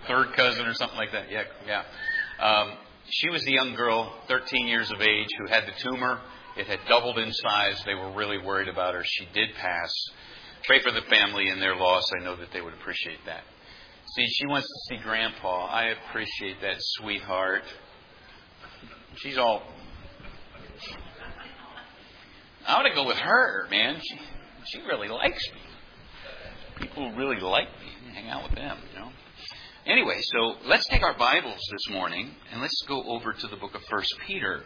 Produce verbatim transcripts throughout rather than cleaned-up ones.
third cousin or something like that. Yeah, yeah. Um, she was a young girl, thirteen years of age, who had the tumor. It had doubled in size. They were really worried about her. She did pass. Pray for the family and their loss. I know that they would appreciate that. See, she wants to see Grandpa. I appreciate that, sweetheart. She's all... I want to go with her, man. She, she really likes me. People really like me. Hang out with them, you know. Anyway, so let's take our Bibles this morning and let's go over to the book of First Peter.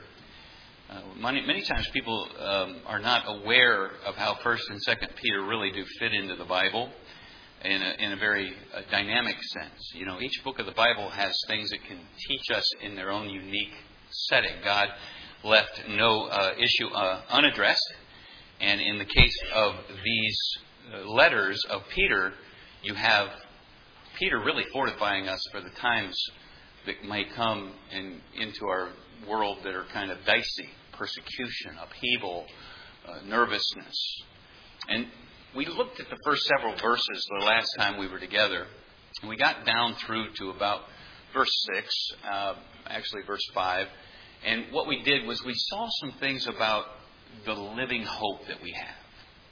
Uh, many, many times people um, are not aware of how First and Second Peter really do fit into the Bible in a, in a very uh, dynamic sense. You know, each book of the Bible has things that can teach us in their own unique setting. God left no uh, issue uh, unaddressed, and in the case of these uh, letters of Peter, you have Peter really fortifying us for the times that might come in, into our world that are kind of dicey. Persecution, upheaval, uh, nervousness. And we looked at the first several verses the last time we were together. And we got down through to about verse six, uh, actually verse five. And what we did was we saw some things about the living hope that we have.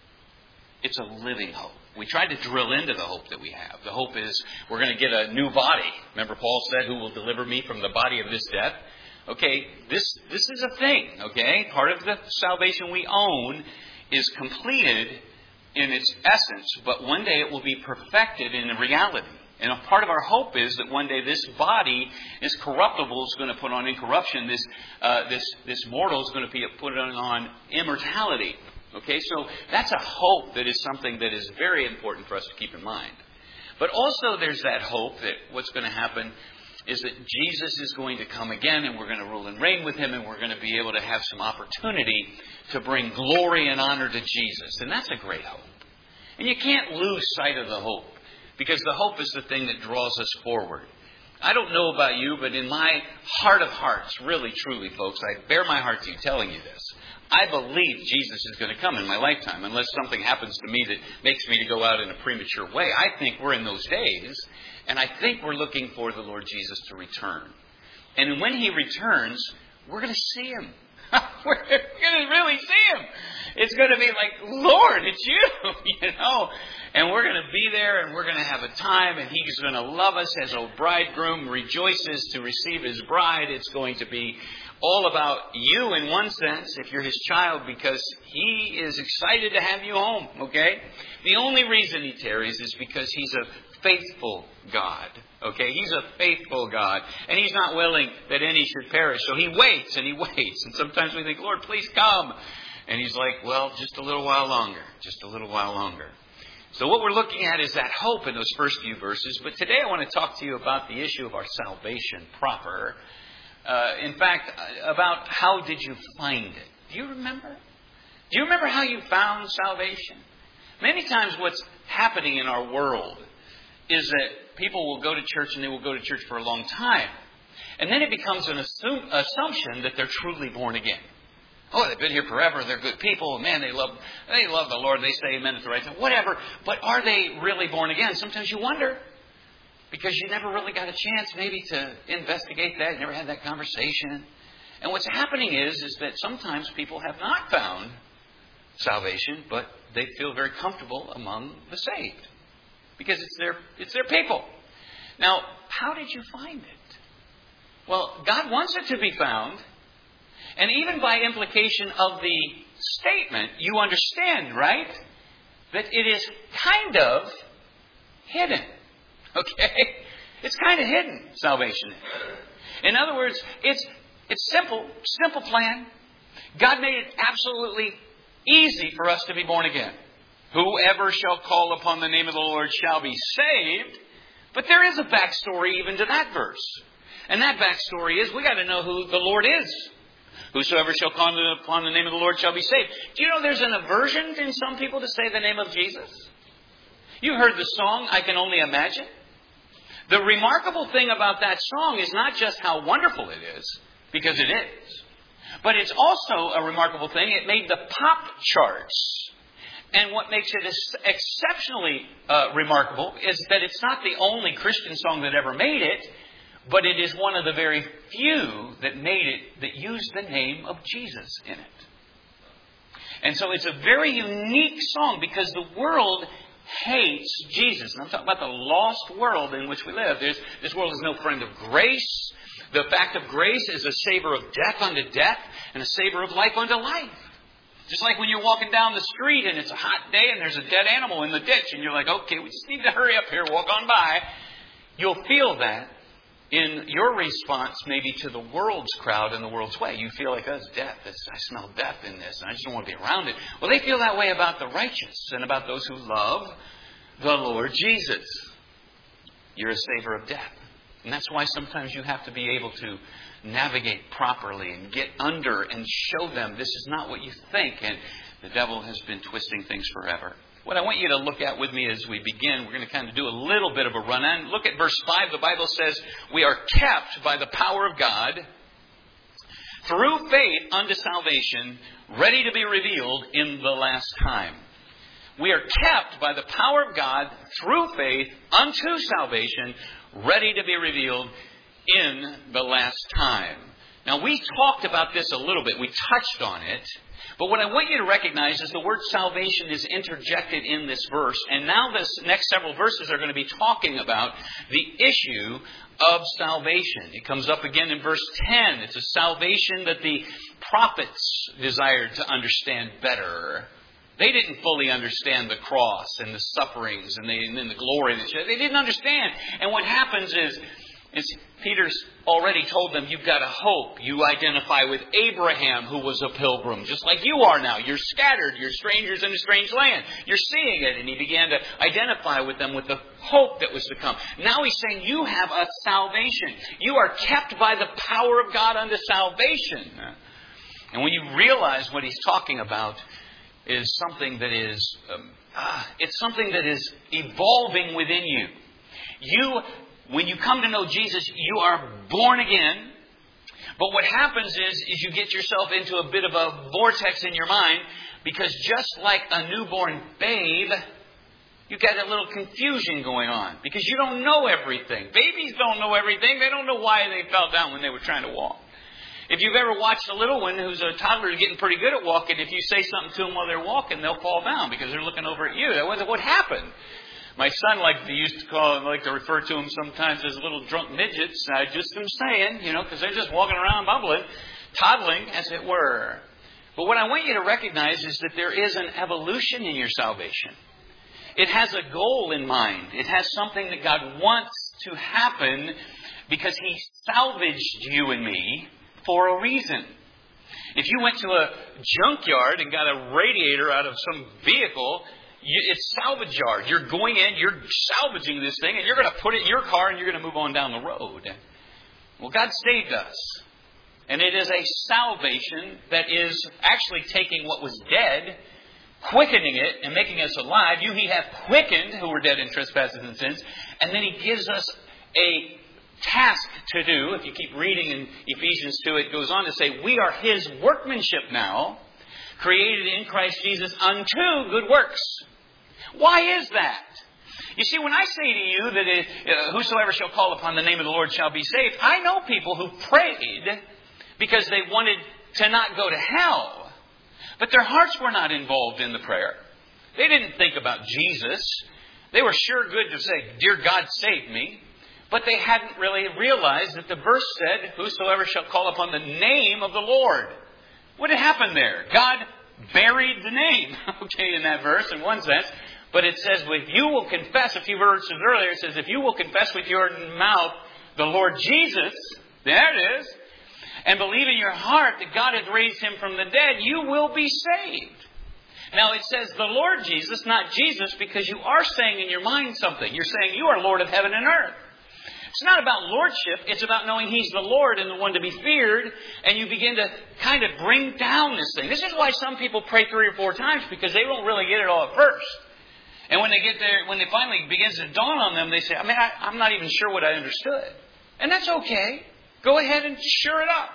It's a living hope. We tried to drill into the hope that we have. The hope is we're going to get a new body. Remember Paul said, who will deliver me from the body of this death? Okay, this this is a thing, okay? Part of the salvation we own is completed in its essence, but one day it will be perfected in reality. And a part of our hope is that one day this body is corruptible, is going to put on incorruption. This uh, this this mortal is going to be put on immortality. Okay, so that's a hope that is something that is very important for us to keep in mind. But also there's that hope that what's going to happen is that Jesus is going to come again and we're going to rule and reign with Him and we're going to be able to have some opportunity to bring glory and honor to Jesus. And that's a great hope. And you can't lose sight of the hope because the hope is the thing that draws us forward. I don't know about you, but in my heart of hearts, really, truly, folks, I bear my heart to you telling you this. I believe Jesus is going to come in my lifetime unless something happens to me that makes me to go out in a premature way. I think we're in those days. And I think we're looking for the Lord Jesus to return. And when He returns, we're going to see Him. We're going to really see Him. It's going to be like, Lord, it's you, you know. And we're going to be there and we're going to have a time and He's going to love us as a bridegroom rejoices to receive his bride. It's going to be all about you in one sense, if you're His child, because He is excited to have you home, okay? The only reason He tarries is because He's a faithful God. Okay, He's a faithful God. And He's not willing that any should perish. So He waits and He waits. And sometimes we think, Lord, please come. And He's like, well, just a little while longer. Just a little while longer. So what we're looking at is that hope in those first few verses. But today I want to talk to you about the issue of our salvation proper. Uh, in fact, about how did you find it? Do you remember? Do you remember how you found salvation? Many times what's happening in our world is that people will go to church and they will go to church for a long time. And then it becomes an assume, assumption that they're truly born again. Oh, they've been here forever. They're good people. Man, they love they love the Lord. They say amen at the right time. Whatever. But are they really born again? Sometimes you wonder. Because you never really got a chance maybe to investigate that. You never had that conversation. And what's happening is, is that sometimes people have not found salvation, but they feel very comfortable among the saved. Because it's their it's their people. Now, how did you find it? Well, God wants it to be found. And even by implication of the statement, you understand, right? That it is kind of hidden. Okay? It's kind of hidden, salvation. In other words, it's it's simple, simple plan. God made it absolutely easy for us to be born again. Whoever shall call upon the name of the Lord shall be saved. But there is a backstory even to that verse. And that backstory is we got to know who the Lord is. Whosoever shall call upon the name of the Lord shall be saved. Do you know there's an aversion in some people to say the name of Jesus? You heard the song, I Can Only Imagine. The remarkable thing about that song is not just how wonderful it is, because it is. But it's also a remarkable thing. It made the pop charts. And what makes it exceptionally uh, remarkable is that it's not the only Christian song that ever made it, but it is one of the very few that made it that used the name of Jesus in it. And so it's a very unique song because the world hates Jesus. And I'm talking about the lost world in which we live. There's, this world is no friend of grace. The fact of grace is a savor of death unto death and a savor of life unto life. Just like when you're walking down the street and it's a hot day and there's a dead animal in the ditch and you're like, okay, we just need to hurry up here, walk on by. You'll feel that in your response maybe to the world's crowd and the world's way. You feel like, oh, it's death. It's, I smell death in this and I just don't want to be around it. Well, they feel that way about the righteous and about those who love the Lord Jesus. You're a savor of death. And that's why sometimes you have to be able to navigate properly and get under and show them this is not what you think. And the devil has been twisting things forever. What I want you to look at with me as we begin, we're going to kind of do a little bit of a run-on. Look at verse five. The Bible says, we are kept by the power of God through faith unto salvation, ready to be revealed in the last time. We are kept by the power of God through faith unto salvation, ready to be revealed in the last time. Now, we talked about this a little bit. We touched on it. But what I want you to recognize is the word salvation is interjected in this verse. And now this next several verses are going to be talking about the issue of salvation. It comes up again in verse ten. It's a salvation that the prophets desired to understand better. They didn't fully understand the cross and the sufferings and, the, and then the glory. They didn't understand. And what happens is, is Peter's already told them, you've got a hope. You identify with Abraham, who was a pilgrim, just like you are now. You're scattered. You're strangers in a strange land. You're seeing it. And he began to identify with them with the hope that was to come. Now he's saying, you have a salvation. You are kept by the power of God unto salvation. And when you realize what he's talking about is something that is, um, ah, it's something that is evolving within you. You When you come to know Jesus, you are born again. But what happens is, is you get yourself into a bit of a vortex in your mind, because just like a newborn babe, you've got a little confusion going on because you don't know everything. Babies don't know everything. They don't know why they fell down when they were trying to walk. If you've ever watched a little one who's a toddler getting pretty good at walking, if you say something to them while they're walking, they'll fall down because they're looking over at you. That wasn't what happened. My son liked to used to call, like to refer to them sometimes as little drunk midgets. I just am saying, you know, because they're just walking around bumbling, toddling, as it were. But what I want you to recognize is that there is an evolution in your salvation. It has a goal in mind. It has something that God wants to happen because He salvaged you and me for a reason. If you went to a junkyard and got a radiator out of some vehicle, it's salvage yard. You're going in, you're salvaging this thing, and you're going to put it in your car and you're going to move on down the road. Well, God saved us. And it is a salvation that is actually taking what was dead, quickening it, and making us alive. You He hath quickened who were dead in trespasses and sins. And then He gives us a task to do. If you keep reading in Ephesians two, it goes on to say, we are His workmanship now, created in Christ Jesus unto good works. Why is that? You see, when I say to you that it, uh, whosoever shall call upon the name of the Lord shall be saved, I know people who prayed because they wanted to not go to hell. But their hearts were not involved in the prayer. They didn't think about Jesus. They were sure good to say, dear God, save me. But they hadn't really realized that the verse said, whosoever shall call upon the name of the Lord. What had happened there? God buried the name, okay, in that verse in one sense. But it says, if you will confess, a few verses earlier, it says, if you will confess with your mouth the Lord Jesus, there it is, and believe in your heart that God has raised Him from the dead, you will be saved. Now it says the Lord Jesus, not Jesus, because you are saying in your mind something. You're saying you are Lord of heaven and earth. It's not about lordship. It's about knowing He's the Lord and the one to be feared. And you begin to kind of bring down this thing. This is why some people pray three or four times, because they don't really get it all at first. And when they get there, when it finally begins to dawn on them, they say, I mean, I, I'm not even sure what I understood. And that's okay. Go ahead and sure it up.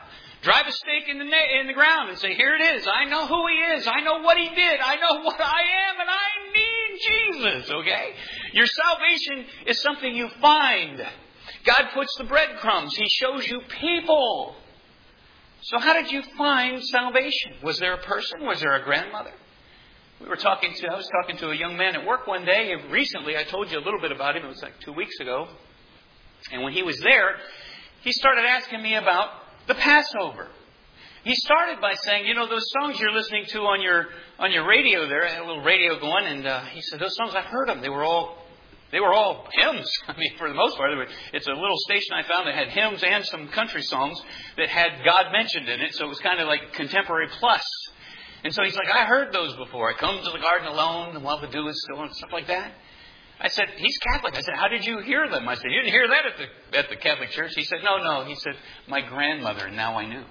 Drive a stake in the na- in the ground and say, here it is. I know who He is. I know what He did. I know what I am, and I need Jesus. Okay? Your salvation is something you find. God puts the breadcrumbs. He shows you people. So how did you find salvation? Was there a person? Was there a grandmother? We were talking to, I was talking to a young man at work one day. Recently, I told you a little bit about him. It was like two weeks ago. And when he was there, he started asking me about the Passover. He started by saying, you know, those songs you're listening to on your on your radio there, I had a little radio going, and uh, he said, those songs, I've heard them. They were all they were all hymns. I mean, for the most part. It's a little station I found that had hymns and some country songs that had God mentioned in it. So it was kind of like contemporary plus. And so he's like, I heard those before. I come to the garden alone, and while the dew is still, and stuff like that. I said, he's Catholic. I said, how did you hear them? I said, you didn't hear that at the at the Catholic Church? He said, no, no. He said, my grandmother, and now I knew.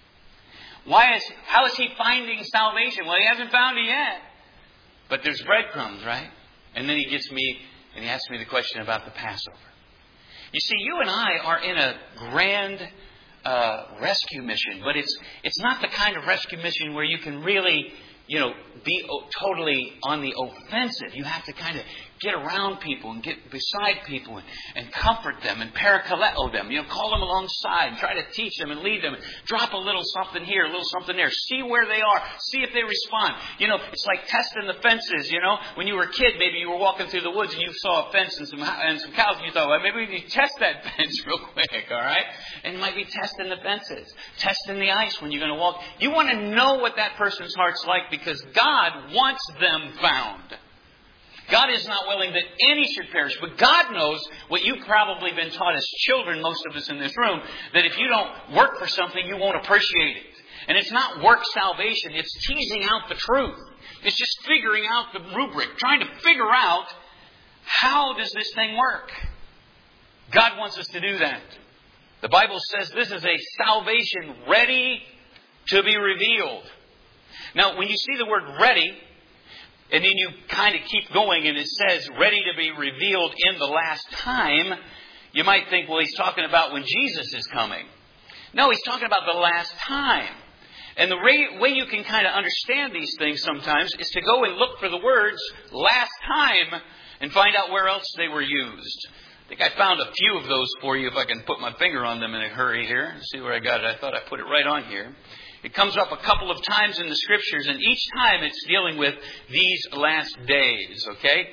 Why is, how is he finding salvation? Well, he hasn't found it yet. But there's breadcrumbs, right? And then he gets me, and he asks me the question about the Passover. You see, you and I are in a grand uh, rescue mission, but it's it's not the kind of rescue mission where you can really, you know, be totally on the offensive. You have to kind of get around people and get beside people and, and comfort them and parakaleo them. You know, call them alongside and try to teach them and lead them. Drop a little something here, a little something there. See where they are. See if they respond. You know, it's like testing the fences, you know. When you were a kid, maybe you were walking through the woods and you saw a fence and some and some cows and you thought, well, maybe we need to test that fence real quick, all right? And you might be testing the fences, testing the ice when you're going to walk. You want to know what that person's heart's like because God wants them found. God is not willing that any should perish, but God knows what you've probably been taught as children, most of us in this room, that if you don't work for something, you won't appreciate it. And it's not work salvation, it's teasing out the truth. It's just figuring out the rubric, trying to figure out how does this thing work. God wants us to do that. The Bible says this is a salvation ready to be revealed. Now, when you see the word ready, and then you kind of keep going and it says ready to be revealed in the last time, you might think, well, he's talking about when Jesus is coming. No, he's talking about the last time. And the way you can kind of understand these things sometimes is to go and look for the words last time and find out where else they were used. I think I found a few of those for you if I can put my finger on them in a hurry here. See where I got it. I thought I put it right on here. It comes up a couple of times in the Scriptures, and each time it's dealing with these last days, okay?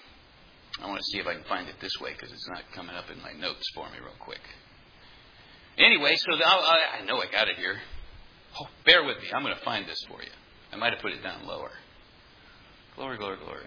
I want to see if I can find it this way because it's not coming up in my notes for me real quick. Anyway, so the, I, I know I got it here. Oh, bear with me. I'm going to find this for you. I might have put it down lower. Glory, glory, glory.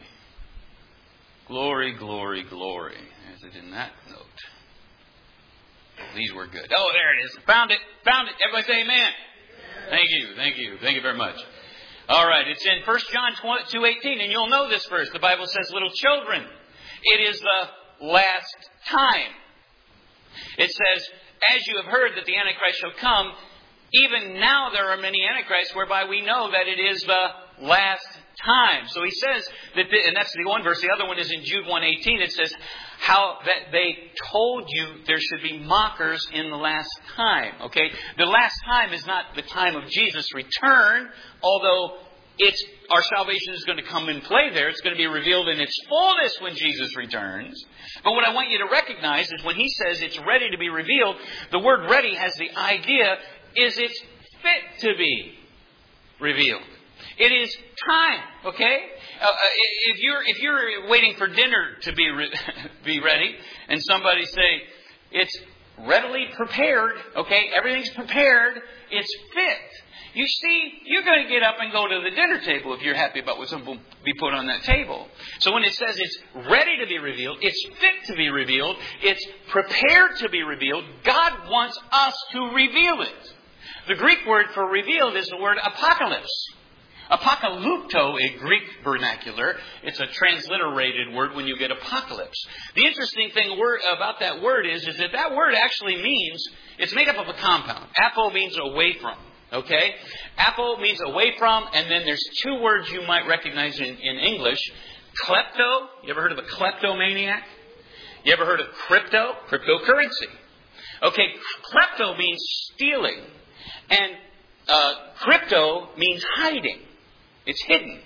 Glory, glory, glory. Is it in that note? These were good. Oh, there it is. Found it. Found it. Everybody say amen. Thank you, thank you, thank you very much. All right, it's in First John two eighteen, and you'll know this verse. The Bible says, little children, it is the last time. It says, as you have heard that the Antichrist shall come, even now there are many Antichrists, whereby we know that it is the last time. So he says, that, the, and that's the one verse. The other one is in Jude one eighteen. It says, how that they told you there should be mockers in the last time. Okay? The last time is not the time of Jesus' return, although it's our salvation is going to come in play there. It's going to be revealed in its fullness when Jesus returns. But what I want you to recognize is when he says it's ready to be revealed, the word ready has the idea is it's fit to be revealed. It is time, okay? Uh, if you're if you're waiting for dinner to be re- be ready, and somebody say it's readily prepared, okay? Everything's prepared. It's fit. You see, you're going to get up and go to the dinner table if you're happy about what's going to be put on that table. So when it says it's ready to be revealed, it's fit to be revealed, it's prepared to be revealed, God wants us to reveal it. The Greek word for revealed is the word apocalypse. Apokalypto, a Greek vernacular. It's a transliterated word when you get apocalypse. The interesting thing about that word is, is that that word actually means, it's made up of a compound. Apo means away from. Okay? Apo means away from, and then there's two words you might recognize in, in English. Klepto. You ever heard of a kleptomaniac? You ever heard of crypto? Cryptocurrency. Okay, klepto means stealing. And uh, crypto means hiding. It's hidden.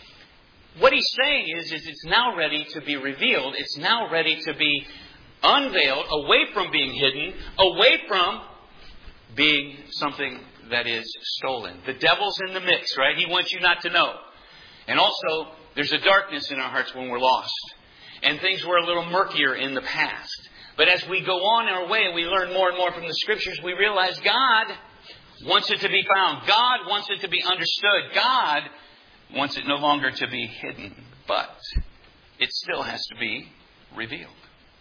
What he's saying is, is it's now ready to be revealed. It's now ready to be unveiled, away from being hidden, away from being something that is stolen. The devil's in the mix, right? He wants you not to know. And also, there's a darkness in our hearts when we're lost. And things were a little murkier in the past. But as we go on our way and we learn more and more from the Scriptures, we realize God wants it to be found. God wants it to be understood. God wants it no longer to be hidden. But it still has to be revealed.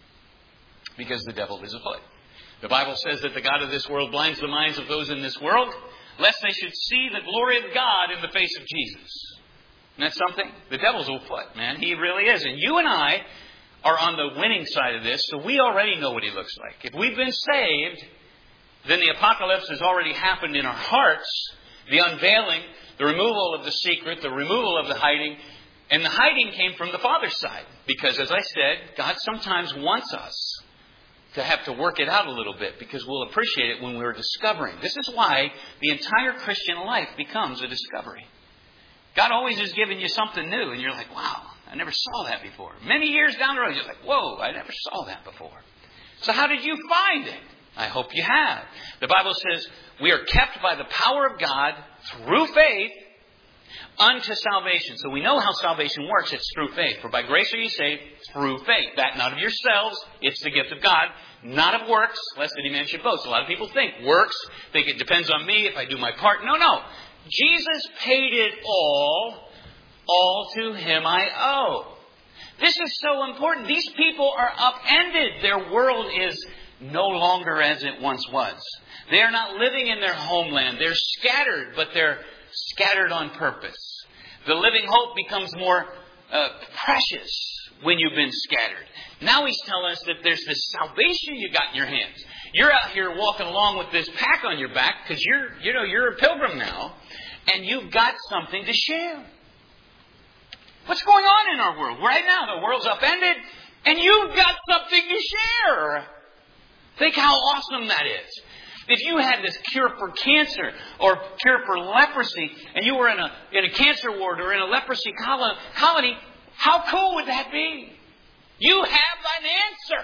Because the devil is afoot. The Bible says that the God of this world blinds the minds of those in this world, lest they should see the glory of God in the face of Jesus. And that's something? The devil's afoot, man. He really is. And you and I are on the winning side of this, so we already know what he looks like. If we've been saved, then the apocalypse has already happened in our hearts. The unveiling, the removal of the secret, the removal of the hiding. And the hiding came from the Father's side. Because, as I said, God sometimes wants us to have to work it out a little bit, because we'll appreciate it when we're discovering. This is why the entire Christian life becomes a discovery. God always is giving you something new, and you're like, wow, I never saw that before. Many years down the road, you're like, whoa, I never saw that before. So how did you find it? I hope you have. The Bible says we are kept by the power of God through faith unto salvation. So we know how salvation works. It's through faith. For by grace are you saved through faith. That not of yourselves. It's the gift of God. Not of works, lest any man should boast. A lot of people think works. Think it depends on me if I do my part. No, no. Jesus paid it all. All to him I owe. This is so important. These people are upended. Their world is no longer as it once was. They are not living in their homeland. They're scattered, but they're scattered on purpose. The living hope becomes more uh, precious when you've been scattered. Now he's telling us that there's this salvation you got in your hands. You're out here walking along with this pack on your back because you're, you know, you're a pilgrim now, and you've got something to share. What's going on in our world right now? The world's upended, and you've got something to share. Think how awesome that is. If you had this cure for cancer or cure for leprosy, and you were in a in a cancer ward or in a leprosy colony, how cool would that be? You have an answer.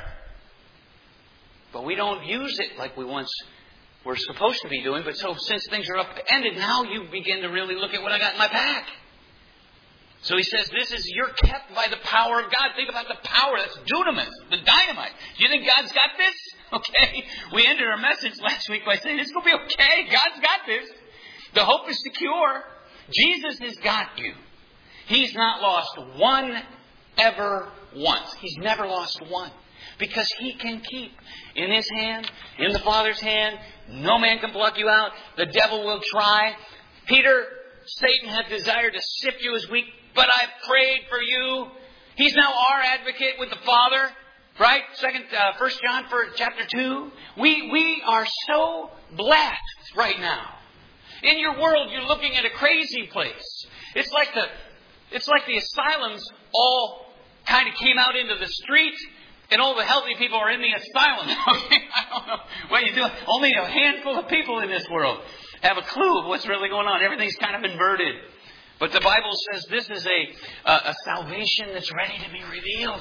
But we don't use it like we once were supposed to be doing. But so since things are upended, now you begin to really look at what I got in my pack. So he says, this is, you're kept by the power of God. Think about the power. That's dunamis, the dynamite. Do you think God's got this? Okay. We ended our message last week by saying, it's going to be okay. God's got this. The hope is secure. Jesus has got you. He's not lost one ever once. He's never lost one. Because he can keep in his hand, in the Father's hand. No man can pluck you out. The devil will try. Peter, Satan had desired to sift you as wheat, but I've prayed for you. He's now our advocate with the Father. Right? Second, uh, First John for chapter two. We, we are so blessed right now. In your world, you're looking at a crazy place. It's like the, it's like the asylums all kind of came out into the street, and all the healthy people are in the asylum. Okay? I don't know what you do. Only a handful of people in this world have a clue of what's really going on. Everything's kind of inverted. But the Bible says this is a, a, a salvation that's ready to be revealed.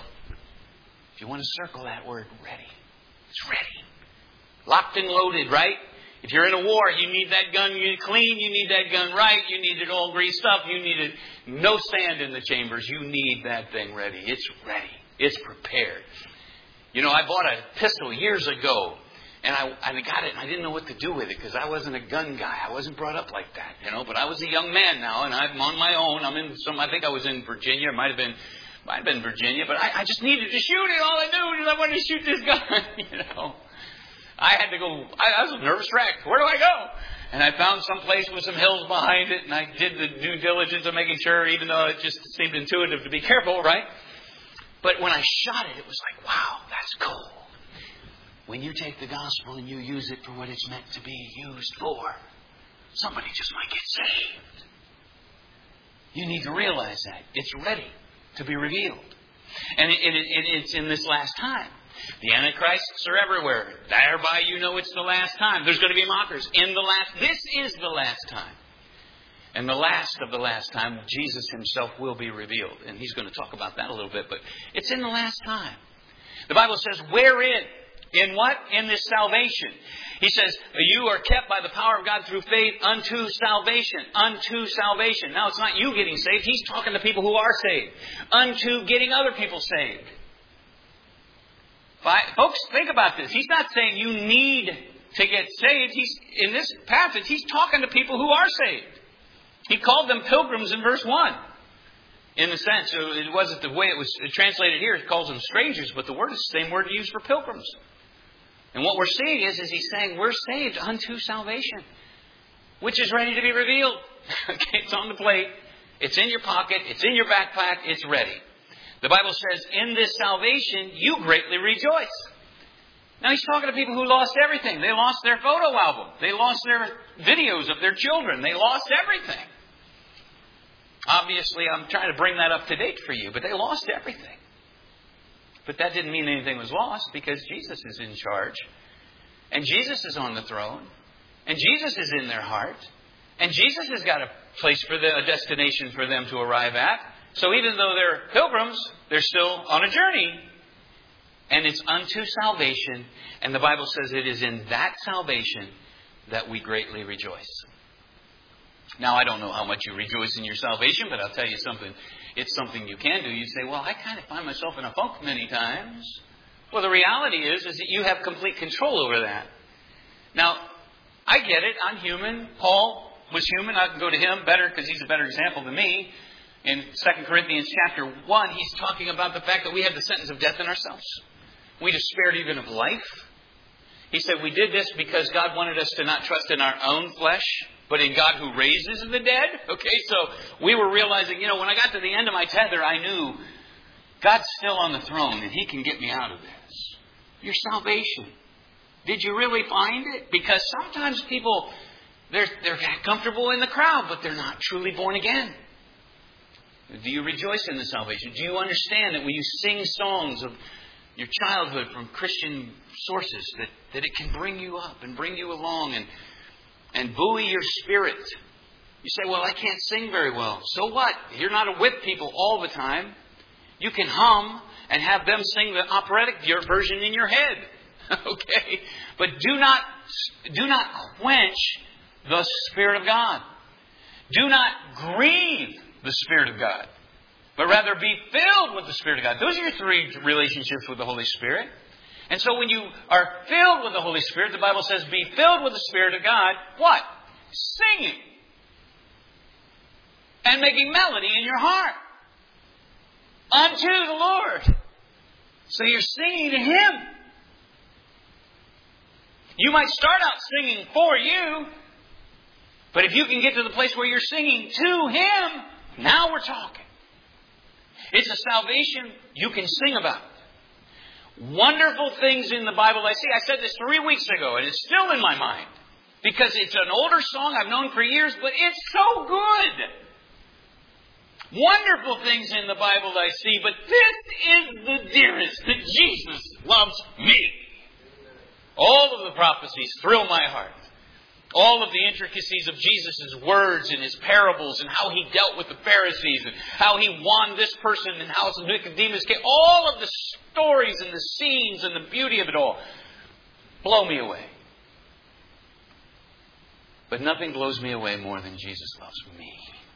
If you want to circle that word, ready. It's ready. Locked and loaded, right? If you're in a war, you need that gun you clean. You need that gun right. You need it all greased up. You need it, no sand in the chambers. You need that thing ready. It's ready. It's prepared. You know, I bought a pistol years ago. And I, I got it, and I didn't know what to do with it because I wasn't a gun guy. I wasn't brought up like that, you know. But I was a young man now, and I'm on my own. I'm in some. I think I was in Virginia. It might have been, might have been Virginia. But I, I just needed to shoot it. All I knew was I wanted to shoot this gun. You know, I had to go. I, I was a nervous wreck. Where do I go? And I found some place with some hills behind it, and I did the due diligence of making sure, even though it just seemed intuitive to be careful, right? But when I shot it, it was like, wow, that's cool. When you take the gospel and you use it for what it's meant to be used for, somebody just might get saved. You need to realize that. It's ready to be revealed. And it, it, it, it's in this last time. The Antichrists are everywhere. Thereby you know it's the last time. There's going to be mockers in the last. This is the last time. And the last of the last time, Jesus himself will be revealed. And he's going to talk about that a little bit. But it's in the last time. The Bible says, wherein? In what? In this salvation. He says, you are kept by the power of God through faith unto salvation. Unto salvation. Now, it's not you getting saved. He's talking to people who are saved. Unto getting other people saved. Folks, think about this. He's not saying you need to get saved. He's in this passage, he's talking to people who are saved. He called them pilgrims in verse one. In the sense, it wasn't the way it was translated here. It calls them strangers, but the word is the same word used for pilgrims. And what we're seeing is, is he's saying we're saved unto salvation, which is ready to be revealed. Okay, it's on the plate. It's in your pocket. It's in your backpack. It's ready. The Bible says, in this salvation, you greatly rejoice. Now, he's talking to people who lost everything. They lost their photo album. They lost their videos of their children. They lost everything. Obviously, I'm trying to bring that up to date for you, but they lost everything. But that didn't mean anything was lost, because Jesus is in charge. And Jesus is on the throne. And Jesus is in their heart. And Jesus has got a place for them, a destination for them to arrive at. So even though they're pilgrims, they're still on a journey. And it's unto salvation. And the Bible says it is in that salvation that we greatly rejoice. Now, I don't know how much you rejoice in your salvation, but I'll tell you something. It's something you can do. You say, well, I kind of find myself in a funk many times. Well, the reality is, is that you have complete control over that. Now, I get it. I'm human. Paul was human. I can go to him better because he's a better example than me. In Second Corinthians chapter one, he's talking about the fact that we have the sentence of death in ourselves. We despaired even of life. He said we did this because God wanted us to not trust in our own flesh, but in God who raises the dead. Okay, so we were realizing, you know, when I got to the end of my tether, I knew God's still on the throne and He can get me out of this. Your salvation. Did you really find it? Because sometimes people, they're, they're comfortable in the crowd, but they're not truly born again. Do you rejoice in the salvation? Do you understand that when you sing songs of your childhood from Christian sources, that, that it can bring you up and bring you along and and buoy your spirit? You say, well, I can't sing very well. So what? You're not with people all the time. You can hum and have them sing the operatic version in your head. Okay? But do not, do not quench the Spirit of God. Do not grieve the Spirit of God, but rather be filled with the Spirit of God. Those are your three relationships with the Holy Spirit. And so when you are filled with the Holy Spirit, the Bible says, be filled with the Spirit of God. What? Singing. And making melody in your heart. Unto the Lord. So you're singing to Him. You might start out singing for you. But if you can get to the place where you're singing to Him, now we're talking. It's a salvation you can sing about. Wonderful things in the Bible I see. I said this three weeks ago, and it's still in my mind. Because it's an older song I've known for years, but it's so good. Wonderful things in the Bible I see, but this is the dearest, that Jesus loves me. All of the prophecies thrill my heart. All of the intricacies of Jesus' words and His parables and how He dealt with the Pharisees and how He won this person and how Nicodemus came. All of the stories and the scenes and the beauty of it all blow me away. But nothing blows me away more than Jesus loves me.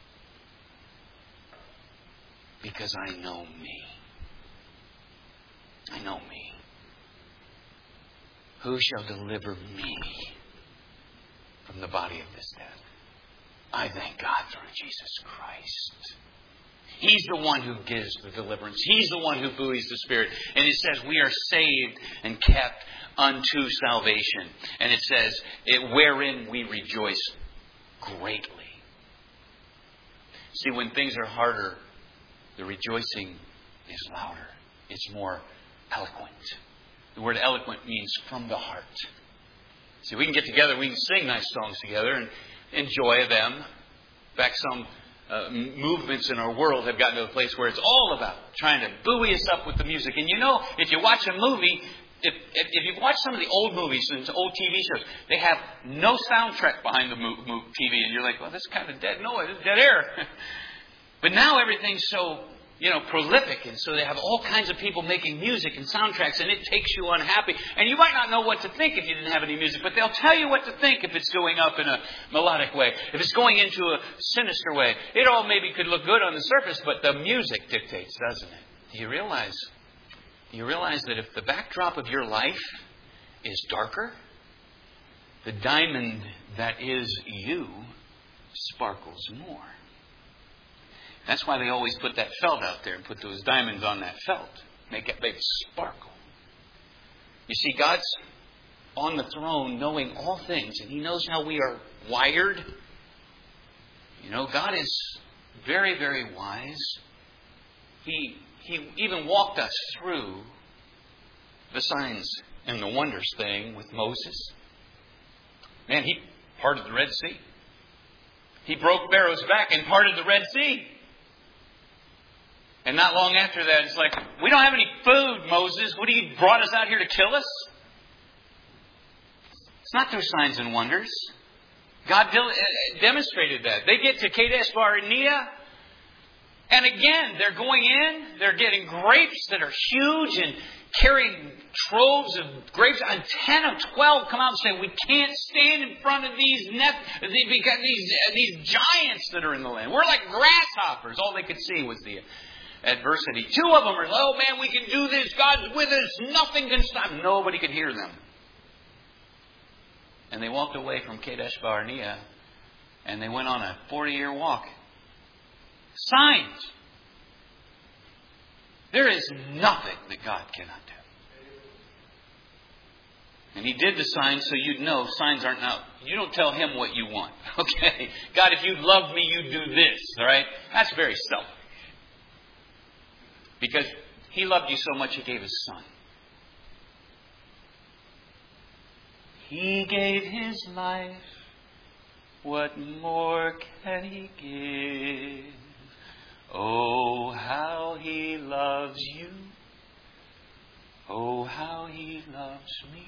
Because I know me. I know me. Who shall deliver me from the body of this death? I thank God through Jesus Christ. He's the one who gives the deliverance. He's the one who buoys the Spirit. And it says we are saved and kept unto salvation. And it says, it, wherein we rejoice greatly. See, when things are harder, the rejoicing is louder. It's more eloquent. The word eloquent means from the heart. See, we can get together, we can sing nice songs together and enjoy them. In fact, some uh, movements in our world have gotten to a place where it's all about trying to buoy us up with the music. And you know, if you watch a movie, if, if, if you've watched some of the old movies and old T V shows, they have no soundtrack behind the mo- mo- T V. And you're like, well, this is kind of dead noise, dead air. But now everything's so, you know, prolific. And so they have all kinds of people making music and soundtracks, and it takes you unhappy. And you might not know what to think if you didn't have any music, but they'll tell you what to think if it's going up in a melodic way, if it's going into a sinister way. It all maybe could look good on the surface, but the music dictates, doesn't it? Do you realize, do you realize that if the backdrop of your life is darker, the diamond that is you sparkles more? That's why they always put that felt out there and put those diamonds on that felt. Make it big sparkle. You see, God's on the throne knowing all things, and He knows how we are wired. You know, God is very, very wise. He, he even walked us through the signs and the wonders thing with Moses. Man, He parted the Red Sea. He broke Pharaoh's back and parted the Red Sea. And not long after that, it's like, we don't have any food, Moses. What, you brought us out here to kill us? It's not through signs and wonders. God demonstrated that. They get to Kadesh Barnea, and again, they're going in, they're getting grapes that are huge and carrying troves of grapes. And ten of twelve come out and say, we can't stand in front of these net, because these, these giants that are in the land. We're like grasshoppers. All they could see was the adversity. Two of them are, oh man, we can do this. God's with us. Nothing can stop. Nobody could hear them. And they walked away from Kadesh Barnea, and they went on a forty-year walk. Signs. There is nothing that God cannot do. And He did the signs so you'd know signs aren't now. You don't tell Him what you want. Okay? God, if you love me, you do this. All right? That's very selfish. Because He loved you so much, He gave His Son. He gave His life. What more can He give? Oh, how He loves you. Oh, how He loves me.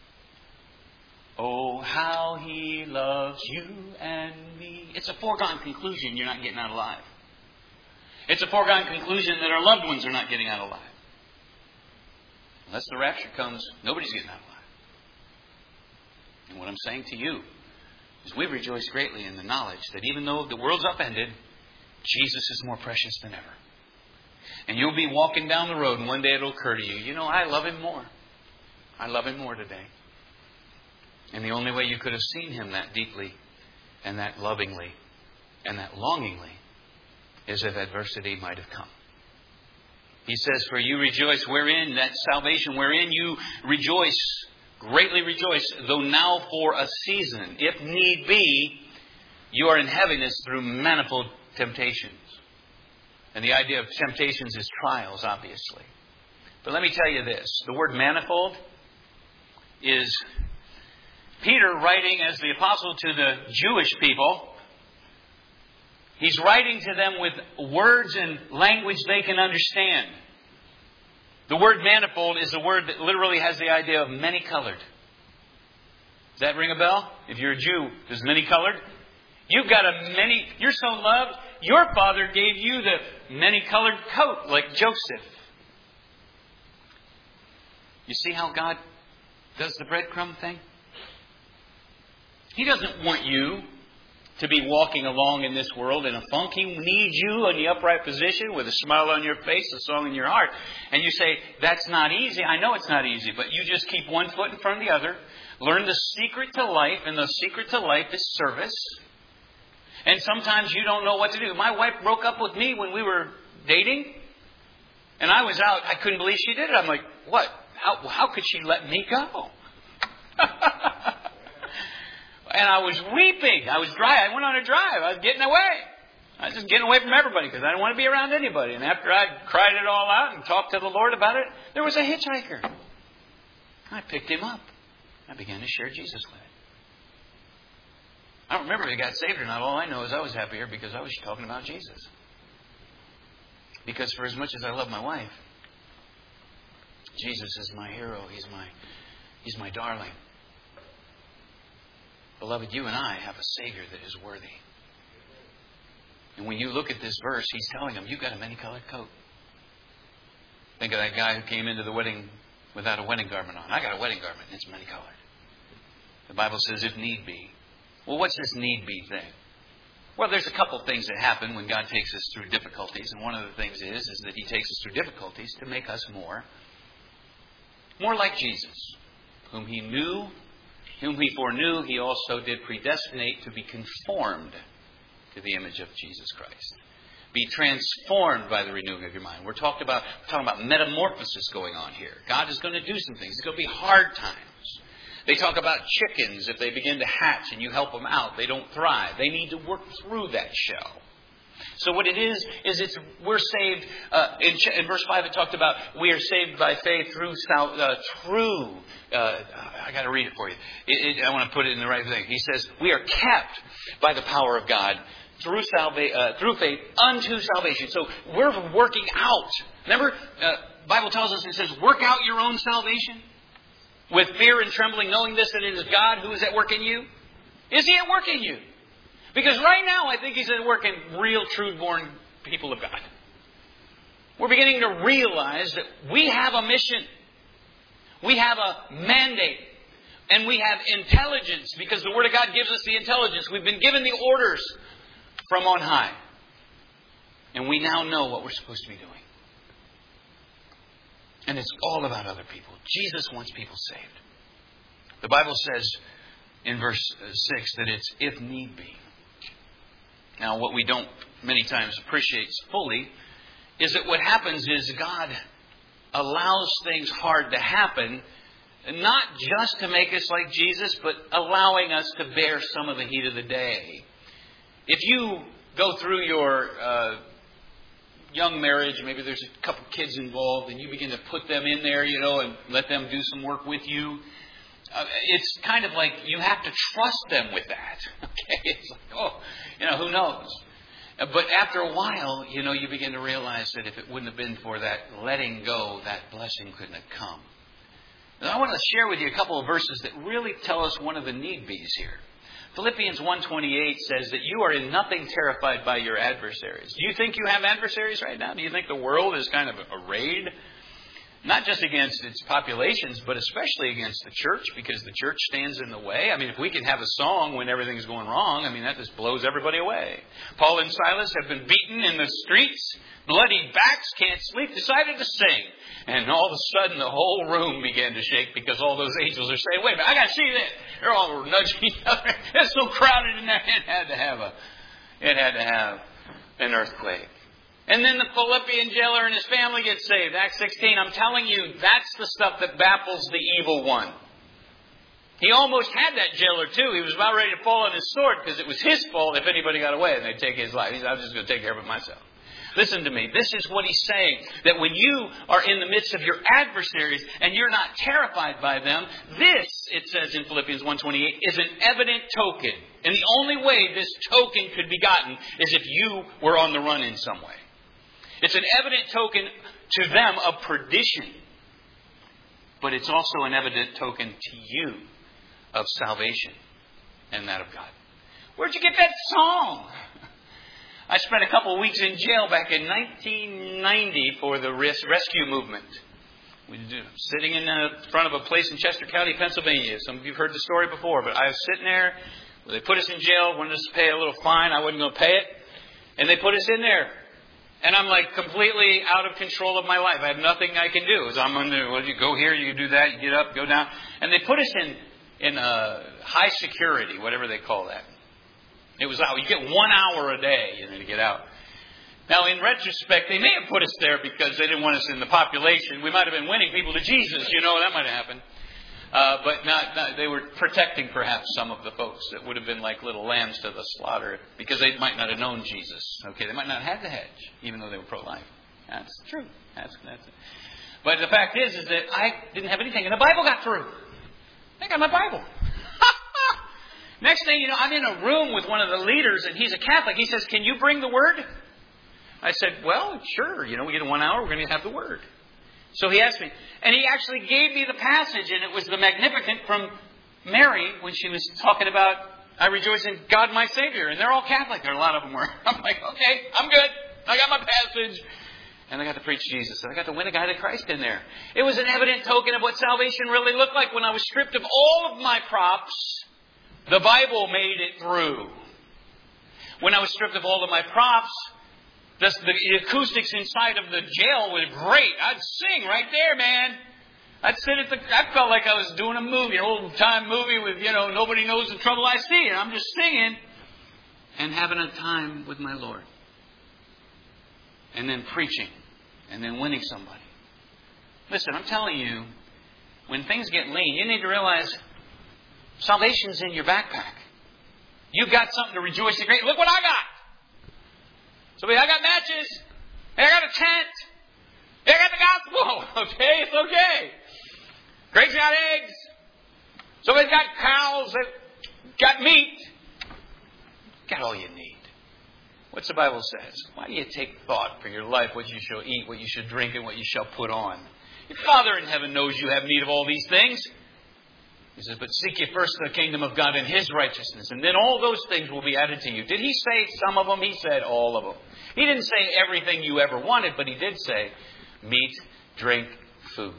Oh, how He loves you and me. It's a foregone conclusion you're not getting out alive. It's a foregone conclusion that our loved ones are not getting out alive. Unless the rapture comes, nobody's getting out alive. And what I'm saying to you is we rejoice greatly in the knowledge that even though the world's upended, Jesus is more precious than ever. And you'll be walking down the road and one day it'll occur to you, you know, I love Him more. I love Him more today. And the only way you could have seen Him that deeply and that lovingly and that longingly is if adversity might have come. He says, for you rejoice wherein, that salvation wherein you rejoice, greatly rejoice, though now for a season, if need be, you are in heaviness through manifold temptations. And the idea of temptations is trials, obviously. But let me tell you this. The word manifold is Peter writing as the apostle to the Jewish people. He's writing to them with words and language they can understand. The word manifold is a word that literally has the idea of many-colored. Does that ring a bell? If you're a Jew, is many-colored? You've got a many... You're so loved, your Father gave you the many-colored coat like Joseph. You see how God does the breadcrumb thing? He doesn't want you to be walking along in this world in a funk. He needs you in the upright position with a smile on your face, a song in your heart. And you say, that's not easy. I know it's not easy, but you just keep one foot in front of the other. Learn the secret to life, and the secret to life is service. And sometimes you don't know what to do. My wife broke up with me when we were dating, and I was out. I couldn't believe she did it. I'm like, what? How, how could she let me go? And I was weeping. I was dry. I went on a drive. I was getting away. I was just getting away from everybody because I didn't want to be around anybody. And after I cried it all out and talked to the Lord about it, there was a hitchhiker. I picked him up. I began to share Jesus with him. I don't remember if he got saved or not. All I know is I was happier because I was talking about Jesus. Because for as much as I love my wife, Jesus is my hero. He's my, he's my darling. Beloved, you and I have a Savior that is worthy. And when you look at this verse, He's telling them, you've got a many-colored coat. Think of that guy who came into the wedding without a wedding garment on. I got a wedding garment, and it's many-colored. The Bible says, if need be. Well, what's this need be thing? Well, there's a couple things that happen when God takes us through difficulties. And one of the things is, is that He takes us through difficulties to make us more, more like Jesus, whom He knew, whom He foreknew, He also did predestinate to be conformed to the image of Jesus Christ. Be transformed by the renewing of your mind. We're talking about, we're talking about metamorphosis going on here. God is going to do some things. It's going to be hard times. They talk about chickens. If they begin to hatch and you help them out, they don't thrive. They need to work through that shell. So what it is, is it's we're saved. Uh, in, in verse five, it talked about we are saved by faith through uh, through. Uh, I got to read it for you. It, it, I want to put it in the right thing. He says we are kept by the power of God through salva- uh, through faith unto salvation. So we're working out. Remember, uh, Bible tells us, it says, work out your own salvation with fear and trembling, knowing this, that it is God who is at work in you. Is He at work in you? Because right now, I think He's at work in real, true-born people of God. We're beginning to realize that we have a mission. We have a mandate. And we have intelligence, because the Word of God gives us the intelligence. We've been given the orders from on high. And we now know what we're supposed to be doing. And it's all about other people. Jesus wants people saved. The Bible says in verse six that it's if need be. Now, what we don't many times appreciate fully is that what happens is God allows things hard to happen, not just to make us like Jesus, but allowing us to bear some of the heat of the day. If you go through your uh, young marriage, maybe there's a couple kids involved, and you begin to put them in there, you know, and let them do some work with you, uh, it's kind of like you have to trust them with that. Okay, it's like, oh, you know, who knows? Uh, but after a while, you know, you begin to realize that if it wouldn't have been for that letting go, that blessing couldn't have come. And I want to share with you a couple of verses that really tell us one of the need be's here. Philippians one twenty-eight says that you are in nothing terrified by your adversaries. Do you think you have adversaries right now? Do you think the world is kind of arrayed? Not just against its populations, but especially against the church, because the church stands in the way. I mean, if we can have a song when everything's going wrong, I mean, that just blows everybody away. Paul and Silas have been beaten in the streets, bloody backs, can't sleep, decided to sing. And all of a sudden, the whole room began to shake because all those angels are saying, wait a minute, I got to see this. They're all nudging each other. It's so crowded in there. It had to have a, it had to have an earthquake. And then the Philippian jailer and his family get saved. Acts sixteen, I'm telling you, that's the stuff that baffles the evil one. He almost had that jailer too. He was about ready to fall on his sword because it was his fault if anybody got away and they'd take his life. He said, I'm just going to take care of it myself. Listen to me. This is what he's saying. That when you are in the midst of your adversaries and you're not terrified by them, this, it says in Philippians one twenty-eight, is an evident token. And the only way this token could be gotten is if you were on the run in some way. It's an evident token to them of perdition. But it's also an evident token to you of salvation and that of God. Where'd you get that song? I spent a couple of weeks in jail back in nineteen ninety for the rescue movement. We were sitting in front of a place in Chester County, Pennsylvania. Some of you have heard the story before, but I was sitting there. They put us in jail, wanted us to pay a little fine. I wasn't going to pay it. And they put us in there. And I'm like completely out of control of my life. I have nothing I can do. So I'm going to, well, you go here, you do that, you get up, go down. And they put us in, in uh, high security, whatever they call that. It was out. You get one hour a day, you know, to get out. Now, in retrospect, they may have put us there because they didn't want us in the population. We might have been winning people to Jesus. You know, that might have happened. Uh, but not, not, they were protecting perhaps some of the folks that would have been like little lambs to the slaughter because they might not have known Jesus. Okay, they might not have had the hedge, even though they were pro-life. That's true. That's, that's it. But the fact is, is that I didn't have anything, and the Bible got through. I got my Bible. Next thing you know, I'm in a room with one of the leaders, and he's a Catholic. He says, can you bring the Word? I said, well, sure. You know, we get in one hour, we're going to have the Word. So he asked me. And he actually gave me the passage, and it was the Magnificat from Mary when she was talking about, I rejoice in God my Savior. And they're all Catholic. There are a lot of them were. I'm like, okay, I'm good. I got my passage. And I got to preach Jesus. And I got to win a guy to Christ in there. It was an evident token of what salvation really looked like. When I was stripped of all of my props, the Bible made it through. When I was stripped of all of my props, the, the acoustics inside of the jail was great. I'd sing right there, man. I'd sit at the... I felt like I was doing a movie, an old-time movie with, you know, nobody knows the trouble I see. And I'm just singing and having a time with my Lord. And then preaching. And then winning somebody. Listen, I'm telling you, when things get lean, you need to realize salvation's in your backpack. You've got something to rejoice in. Great. Look what I got. Somebody, I got matches. Hey, I got a tent. Hey, I got the gospel. Okay, it's okay. Greg's got eggs. Somebody's got cows. They've got meat. Got all you need. What's the Bible says? Why do you take thought for your life, what you shall eat, what you should drink, and what you shall put on? Your Father in heaven knows you have need of all these things. He says, but seek ye first the kingdom of God and His righteousness, and then all those things will be added to you. Did He say some of them? He said all of them. He didn't say everything you ever wanted, but He did say meat, drink, food.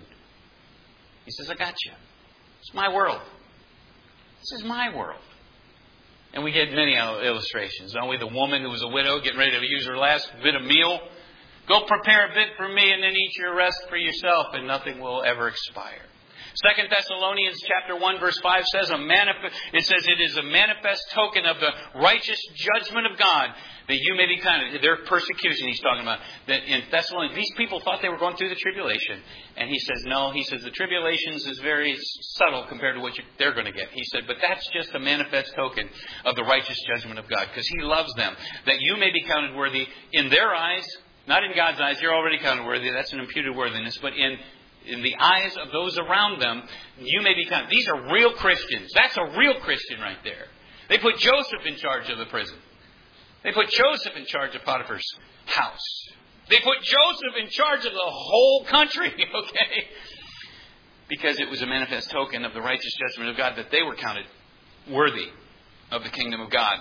He says, I got you. It's my world. This is my world. And we get many illustrations, don't we? The woman who was a widow getting ready to use her last bit of meal. Go prepare a bit for me and then eat your rest for yourself, and nothing will ever expire. Second Thessalonians chapter one verse five says, a manif- it says it is a manifest token of the righteous judgment of God that you may be kind of, their persecution he's talking about. That in Thessalonians, these people thought they were going through the tribulation. And he says, no, he says the tribulations is very subtle compared to what you, they're going to get. He said, but that's just a manifest token of the righteous judgment of God. Because He loves them. That you may be counted worthy in their eyes, not in God's eyes. You're already counted worthy. That's an imputed worthiness. But in In the eyes of those around them, you may be counted. These are real Christians. That's a real Christian right there. They put Joseph in charge of the prison. They put Joseph in charge of Potiphar's house. They put Joseph in charge of the whole country, okay? Because it was a manifest token of the righteous judgment of God that they were counted worthy of the kingdom of God,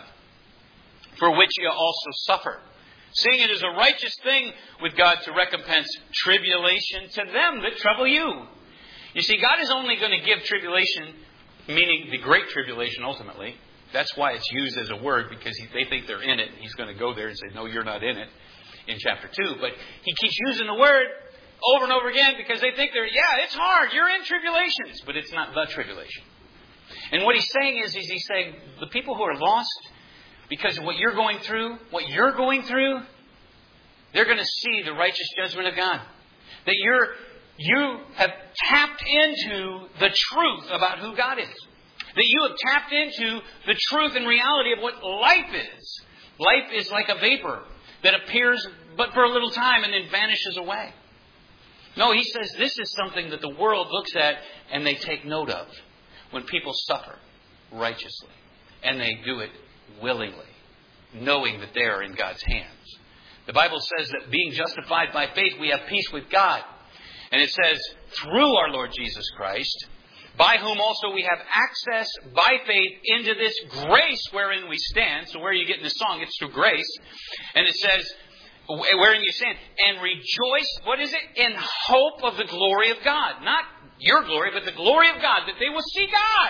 for which you also suffer. Seeing it is a righteous thing with God to recompense tribulation to them that trouble you. You see, God is only going to give tribulation, meaning the great tribulation ultimately. That's why it's used as a word, because he, they think they're in it. He's going to go there and say, no, you're not in it, in chapter two. But He keeps using the word over and over again because they think they're, yeah, it's hard. You're in tribulations, but it's not the tribulation. And what He's saying is, is He's saying the people who are lost, because of what you're going through, what you're going through, they're going to see the righteous judgment of God. That you're, you have tapped into the truth about who God is. That you have tapped into the truth and reality of what life is. Life is like a vapor that appears but for a little time and then vanishes away. No, He says this is something that the world looks at and they take note of when people suffer righteously. And they do it willingly, knowing that they are in God's hands. The Bible says that being justified by faith, we have peace with God. And it says, through our Lord Jesus Christ, by whom also we have access by faith into this grace wherein we stand. So where are you getting the song? It's through grace. And it says, wherein you stand. And rejoice, what is it? In hope of the glory of God. Not your glory, but the glory of God, that they will see God.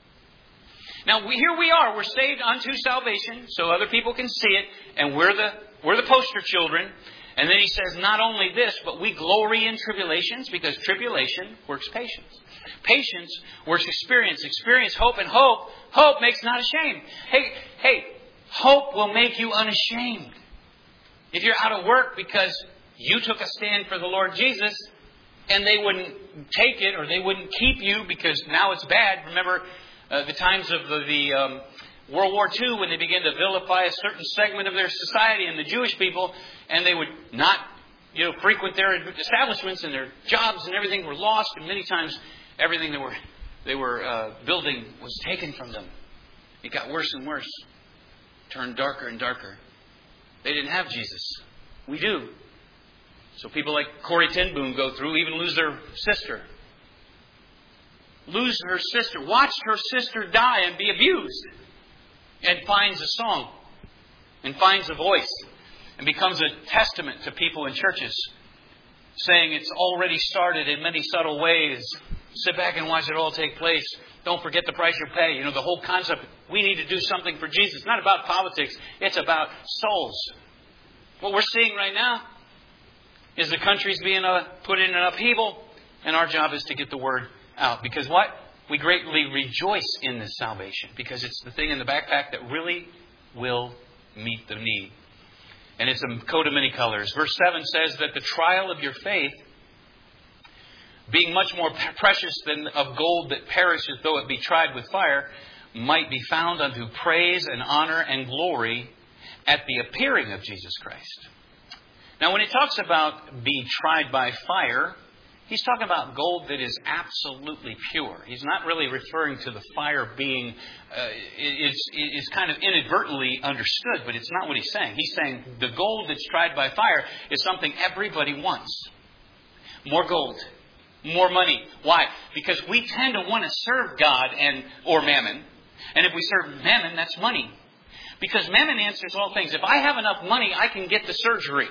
Now, we, here we are. We're saved unto salvation, so other people can see it, and we're the we're the poster children. And then He says, not only this, but we glory in tribulations, because tribulation works patience. Patience works experience. Experience hope, and hope, hope makes not ashamed. Hey, hey, hope will make you unashamed. If you're out of work because you took a stand for the Lord Jesus, and they wouldn't take it, or they wouldn't keep you because now it's bad. Remember, Uh, the times of the, the um, World War Two, when they began to vilify a certain segment of their society and the Jewish people, and they would not, you know, frequent their establishments, and their jobs and everything were lost, and many times everything they were they were uh, building was taken from them. It got worse and worse. Turned darker and darker. They didn't have Jesus. We do. So people like Corrie ten Boom go through, even lose their sister. Lose her sister. Watch her sister die and be abused. And finds a song. And finds a voice. And becomes a testament to people in churches. Saying it's already started in many subtle ways. Sit back and watch it all take place. Don't forget the price you pay. You know, the whole concept, we need to do something for Jesus. It's not about politics. It's about souls. What we're seeing right now is the country's being uh, put in an upheaval. And our job is to get the word out. Because what? We greatly rejoice in this salvation. Because it's the thing in the backpack that really will meet the need. And it's a coat of many colors. Verse seven says that the trial of your faith, being much more precious than of gold that perishes though it be tried with fire, might be found unto praise and honor and glory at the appearing of Jesus Christ. Now when he talks about be tried by fire, he's talking about gold that is absolutely pure. He's not really referring to the fire being, uh, it's, it's kind of inadvertently understood, but it's not what he's saying. He's saying the gold that's tried by fire is something everybody wants. More gold. More money. Why? Because we tend to want to serve God and or mammon. And if we serve mammon, that's money. Because mammon answers all things. If I have enough money, I can get the surgery.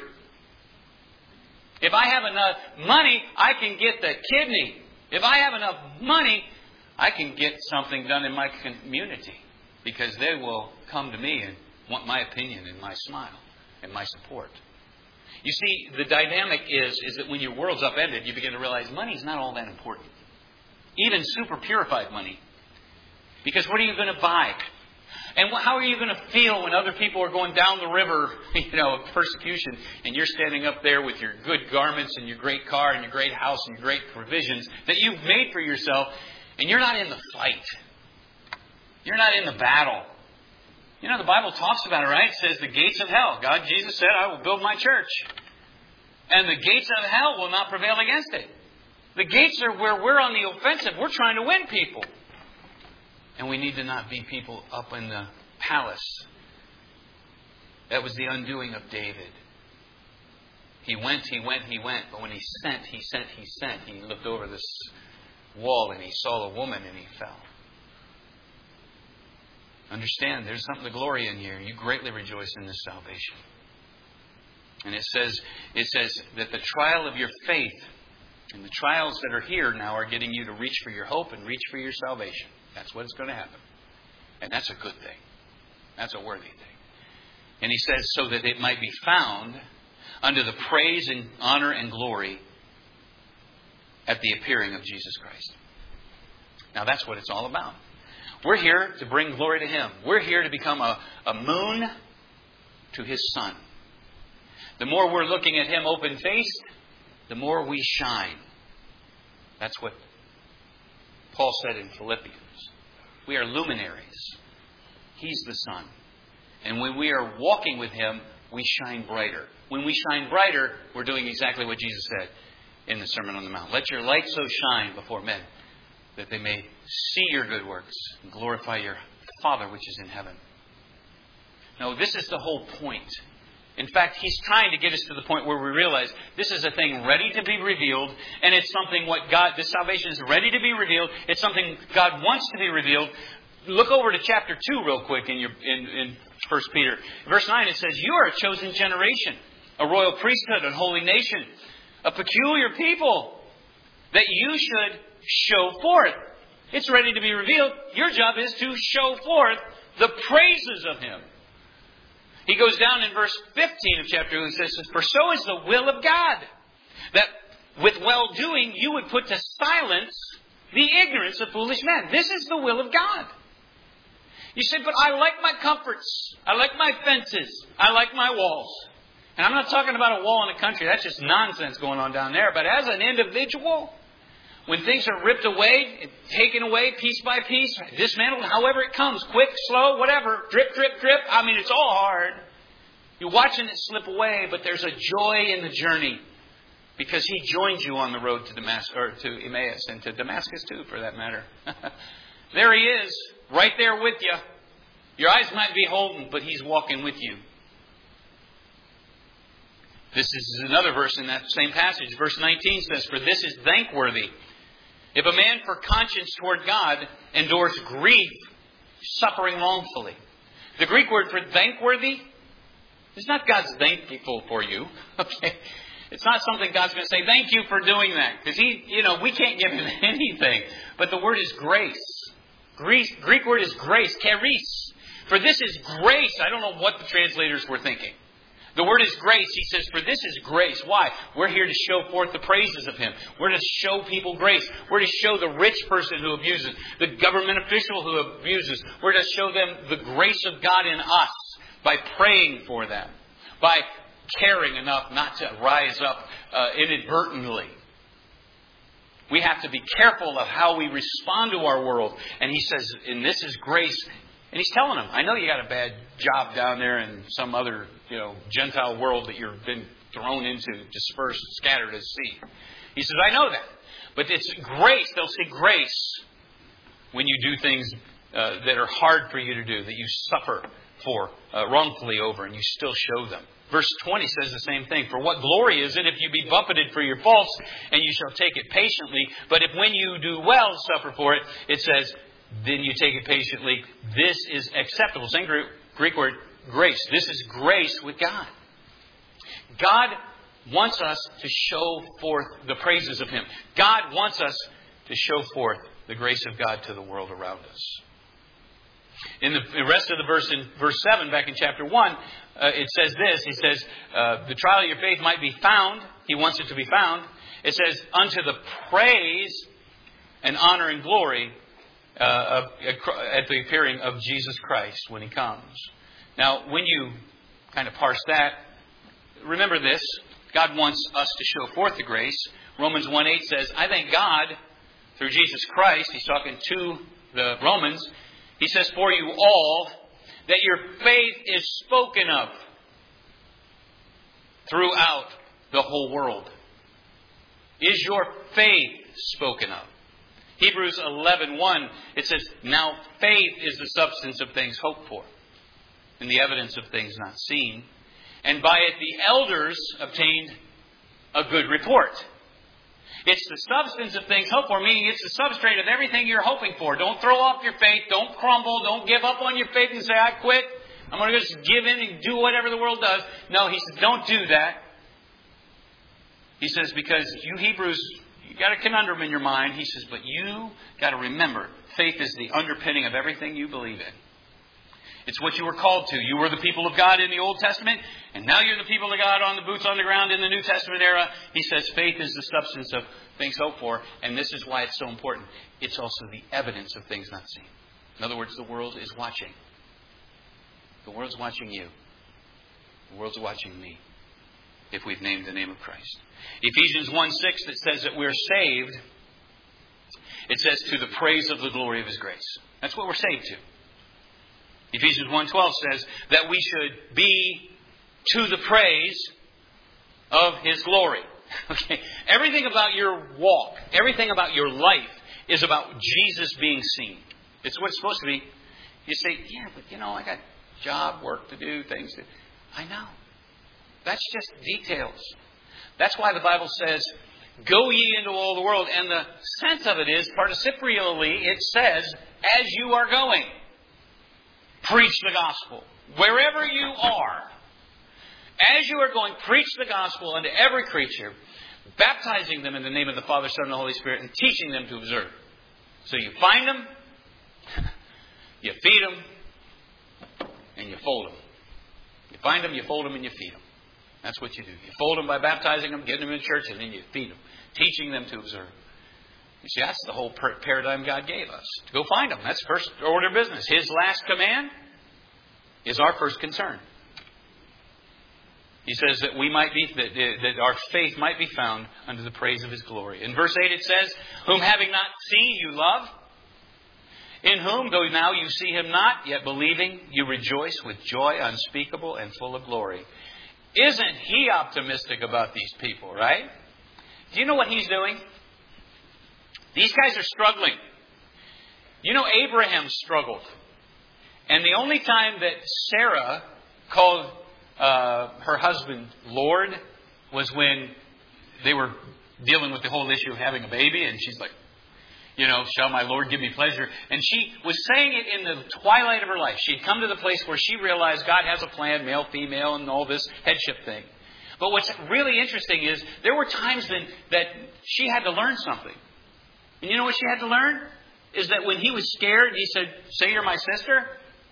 If I have enough money, I can get the kidney. If I have enough money, I can get something done in my community. Because they will come to me and want my opinion and my smile and my support. You see, the dynamic is, is that when your world's upended, you begin to realize money's not all that important. Even super purified money. Because what are you going to buy? And how are you going to feel when other people are going down the river, you know, of persecution, and you're standing up there with your good garments and your great car and your great house and your great provisions that you've made for yourself, and you're not in the fight. You're not in the battle. You know, the Bible talks about it, right? It says the gates of hell. God, Jesus said, I will build my church. And the gates of hell will not prevail against it. The gates are where we're on the offensive. We're trying to win people. And we need to not be people up in the palace. That was the undoing of David. He went, he went, he went. But when he sent, he sent, he sent. He looked over this wall and he saw a woman and he fell. Understand, there's something to glory in here. You greatly rejoice in this salvation. And it says, it says that the trial of your faith and the trials that are here now are getting you to reach for your hope and reach for your salvation. That's what's going to happen. And that's a good thing. That's a worthy thing. And he says, so that it might be found under the praise and honor and glory at the appearing of Jesus Christ. Now that's what it's all about. We're here to bring glory to Him. We're here to become a, a moon to His sun. The more we're looking at Him open-faced, the more we shine. That's what Paul said in Philippians. We are luminaries. He's the sun. And when we are walking with Him, we shine brighter. When we shine brighter, we're doing exactly what Jesus said in the Sermon on the Mount. Let your light so shine before men that they may see your good works and glorify your Father which is in heaven. No, this is the whole point. In fact, He's trying to get us to the point where we realize this is a thing ready to be revealed, and it's something what God, this salvation is ready to be revealed. It's something God wants to be revealed. Look over to chapter two real quick in your in, in First Peter. Verse nine, it says, you are a chosen generation, a royal priesthood, a holy nation, a peculiar people, that you should show forth. It's ready to be revealed. Your job is to show forth the praises of Him. He goes down in verse fifteen of chapter two and says, for so is the will of God, that with well-doing you would put to silence the ignorance of foolish men. This is the will of God. You say, but I like my comforts. I like my fences. I like my walls. And I'm not talking about a wall in the country. That's just nonsense going on down there. But as an individual, when things are ripped away, taken away piece by piece, dismantled, however it comes, quick, slow, whatever, drip, drip, drip. I mean, it's all hard. You're watching it slip away, but there's a joy in the journey because He joins you on the road to Damascus, or to Emmaus, and to Damascus too, for that matter. There He is, right there with you. Your eyes might be beholden, but He's walking with you. This is another verse in that same passage. Verse nineteen says, "For this is thankworthy. If a man for conscience toward God endures grief, suffering wrongfully." The Greek word for thankworthy is not God's thankful for you. Okay, it's not something God's going to say, "Thank you for doing that," because He, you know, we can't give Him anything. But the word is grace. Greek, Greek word is grace, charis. For this is grace. I don't know what the translators were thinking. The word is grace. He says, for this is grace. Why? We're here to show forth the praises of Him. We're to show people grace. We're to show the rich person who abuses, the government official who abuses. We're to show them the grace of God in us by praying for them, by caring enough not to rise up uh, inadvertently. We have to be careful of how we respond to our world. And He says, and this is grace. And He's telling them, I know you got a bad job down there in some other, you know, Gentile world that you've been thrown into, dispersed, scattered as seed. He says, I know that. But it's grace. They'll see grace when you do things uh, that are hard for you to do, that you suffer for uh, wrongfully over, and you still show them. Verse twenty says the same thing. For what glory is it if you be buffeted for your faults, and you shall take it patiently? But if when you do well suffer for it, it says, then you take it patiently. This is acceptable. Same Greek word, grace. This is grace with God. God wants us to show forth the praises of Him. God wants us to show forth the grace of God to the world around us. In the rest of the verse, in verse seven, back in chapter one, uh, it says this. He says, uh, the trial of your faith might be found. He wants it to be found. It says, unto the praise and honor and glory Uh, at the appearing of Jesus Christ when He comes. Now, when you kind of parse that, remember this. God wants us to show forth the grace. Romans one eight says, I thank God through Jesus Christ. He's talking to the Romans. He says, for you all, that your faith is spoken of throughout the whole world. Is your faith spoken of? Hebrews eleven one, it says, now faith is the substance of things hoped for, and the evidence of things not seen. And by it the elders obtained a good report. It's the substance of things hoped for, meaning it's the substrate of everything you're hoping for. Don't throw off your faith. Don't crumble. Don't give up on your faith and say, I quit. I'm going to just give in and do whatever the world does. No, he says, don't do that. He says, because you Hebrews, you got a conundrum in your mind. He says, but you got to remember, faith is the underpinning of everything you believe in. It's what you were called to. You were the people of God in the Old Testament, and now you're the people of God on the boots on the ground in the New Testament era. He says faith is the substance of things hoped for, and this is why it's so important. It's also the evidence of things not seen. In other words, the world is watching. The world's watching you. The world's watching me, if we've named the name of Christ. Ephesians one six, that says that we're saved, it says to the praise of the glory of His grace. That's what we're saved to. Ephesians one twelve says that we should be to the praise of His glory. Okay, everything about your walk, everything about your life is about Jesus being seen. It's what it's supposed to be. You say, yeah, but you know, I got job, work to do, things to... I know. That's just details. That's why the Bible says, go ye into all the world. And the sense of it is, participially, it says, as you are going. Preach the gospel. Wherever you are, as you are going, preach the gospel unto every creature, baptizing them in the name of the Father, Son, and the Holy Spirit, and teaching them to observe. So you find them, you feed them, and you fold them. You find them, you fold them, and you feed them. That's what you do. You fold them by baptizing them, getting them in church, and then you feed them, teaching them to observe. You see, that's the whole paradigm God gave us. To go find them. That's first order of business. His last command is our first concern. He says that we might be, that, that our faith might be found under the praise of His glory. In verse eight it says, whom having not seen you love, in whom, though now you see Him not, yet believing, you rejoice with joy unspeakable and full of glory. Isn't He optimistic about these people, right? Do you know what He's doing? These guys are struggling. You know, Abraham struggled. And the only time that Sarah called uh, her husband Lord was when they were dealing with the whole issue of having a baby. And she's like, you know, shall my Lord give me pleasure? And she was saying it in the twilight of her life. She'd come to the place where she realized God has a plan, male, female, and all this headship thing. But what's really interesting is there were times then that she had to learn something. And you know what she had to learn? Is that when he was scared, he said, say you're my sister.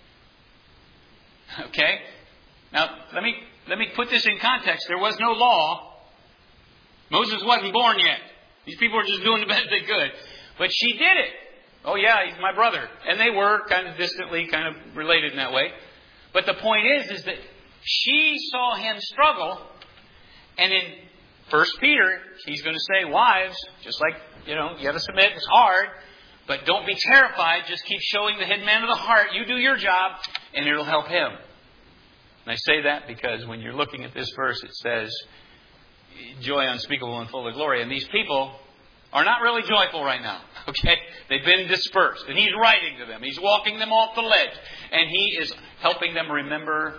Okay? Now, let me let me put this in context. There was no law. Moses wasn't born yet. These people were just doing the best they could. But she did it. Oh, yeah, he's my brother. And they were kind of distantly kind of related in that way. But the point is, is that she saw him struggle. And in First Peter, he's going to say, wives, just like, you know, you have to submit. It's hard. But don't be terrified. Just keep showing the hidden man of the heart. You do your job, and it'll help him. And I say that because when you're looking at this verse, it says, joy unspeakable and full of glory. And these people are not really joyful right now. Okay? They've been dispersed. And he's writing to them. He's walking them off the ledge. And he is helping them remember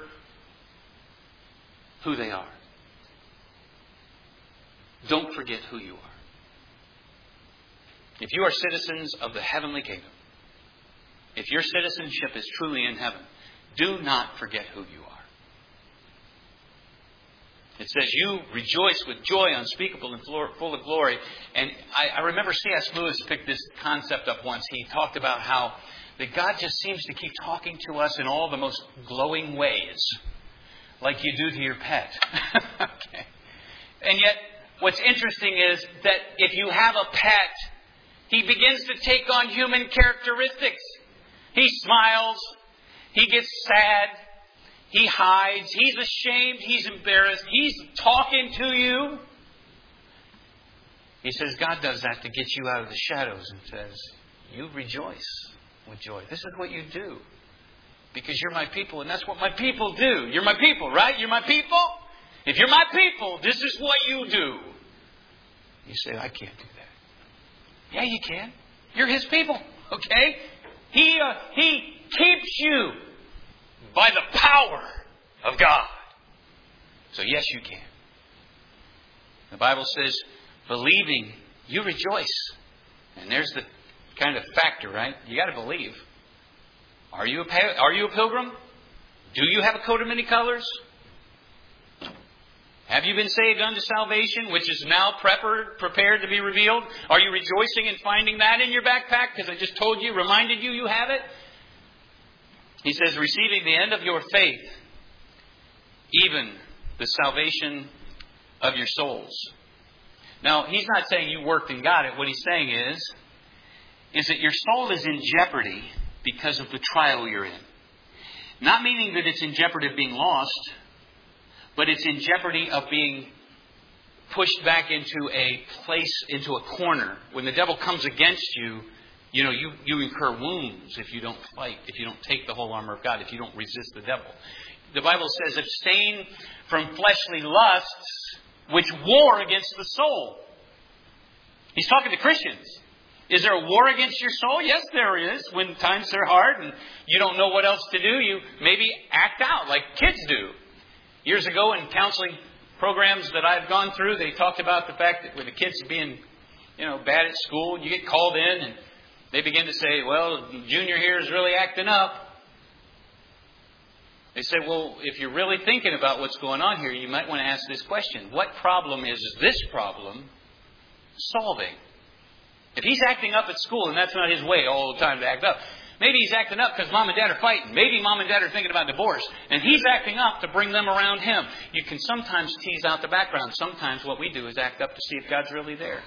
who they are. Don't forget who you are. If you are citizens of the heavenly kingdom, if your citizenship is truly in heaven, do not forget who you are. It says, you rejoice with joy unspeakable and full of glory. And I, I remember C S Lewis picked this concept up once. He talked about how that God just seems to keep talking to us in all the most glowing ways, like you do to your pet. Okay. And yet, what's interesting is that if you have a pet, he begins to take on human characteristics. He smiles. He gets sad. He hides. He's ashamed. He's embarrassed. He's talking to you. He says God does that to get you out of the shadows and says, you rejoice with joy. This is what you do. Because you're my people, and that's what my people do. You're my people, right? You're my people? If you're my people, this is what you do. You say, I can't do that. Yeah, you can. You're His people, okay? He, uh, he keeps you by the power of God. So yes, you can. The Bible says, believing, you rejoice. And there's the kind of factor, right? You got to believe. Are you a, are you a pilgrim? Do you have a coat of many colors? Have you been saved unto salvation, which is now prepar- prepared to be revealed? Are you rejoicing in finding that in your backpack? Because I just told you, reminded you, you have it. He says, receiving the end of your faith, even the salvation of your souls. Now, he's not saying you worked and got it. What he's saying is, is that your soul is in jeopardy because of the trial you're in. Not meaning that it's in jeopardy of being lost, but it's in jeopardy of being pushed back into a place, into a corner. When the devil comes against you, you know, you, you incur wounds if you don't fight, if you don't take the whole armor of God, if you don't resist the devil. The Bible says, abstain from fleshly lusts, which war against the soul. He's talking to Christians. Is there a war against your soul? Yes, there is. When times are hard and you don't know what else to do, you maybe act out like kids do. Years ago in counseling programs that I've gone through, they talked about the fact that with the kids being, you know, bad at school, you get called in and they begin to say, well, Junior here is really acting up. They say, well, if you're really thinking about what's going on here, you might want to ask this question. What problem is this problem solving? If he's acting up at school, and that's not his way all the time to act up, maybe he's acting up because mom and dad are fighting. Maybe mom and dad are thinking about divorce. And he's acting up to bring them around him. You can sometimes tease out the background. Sometimes what we do is act up to see if God's really there.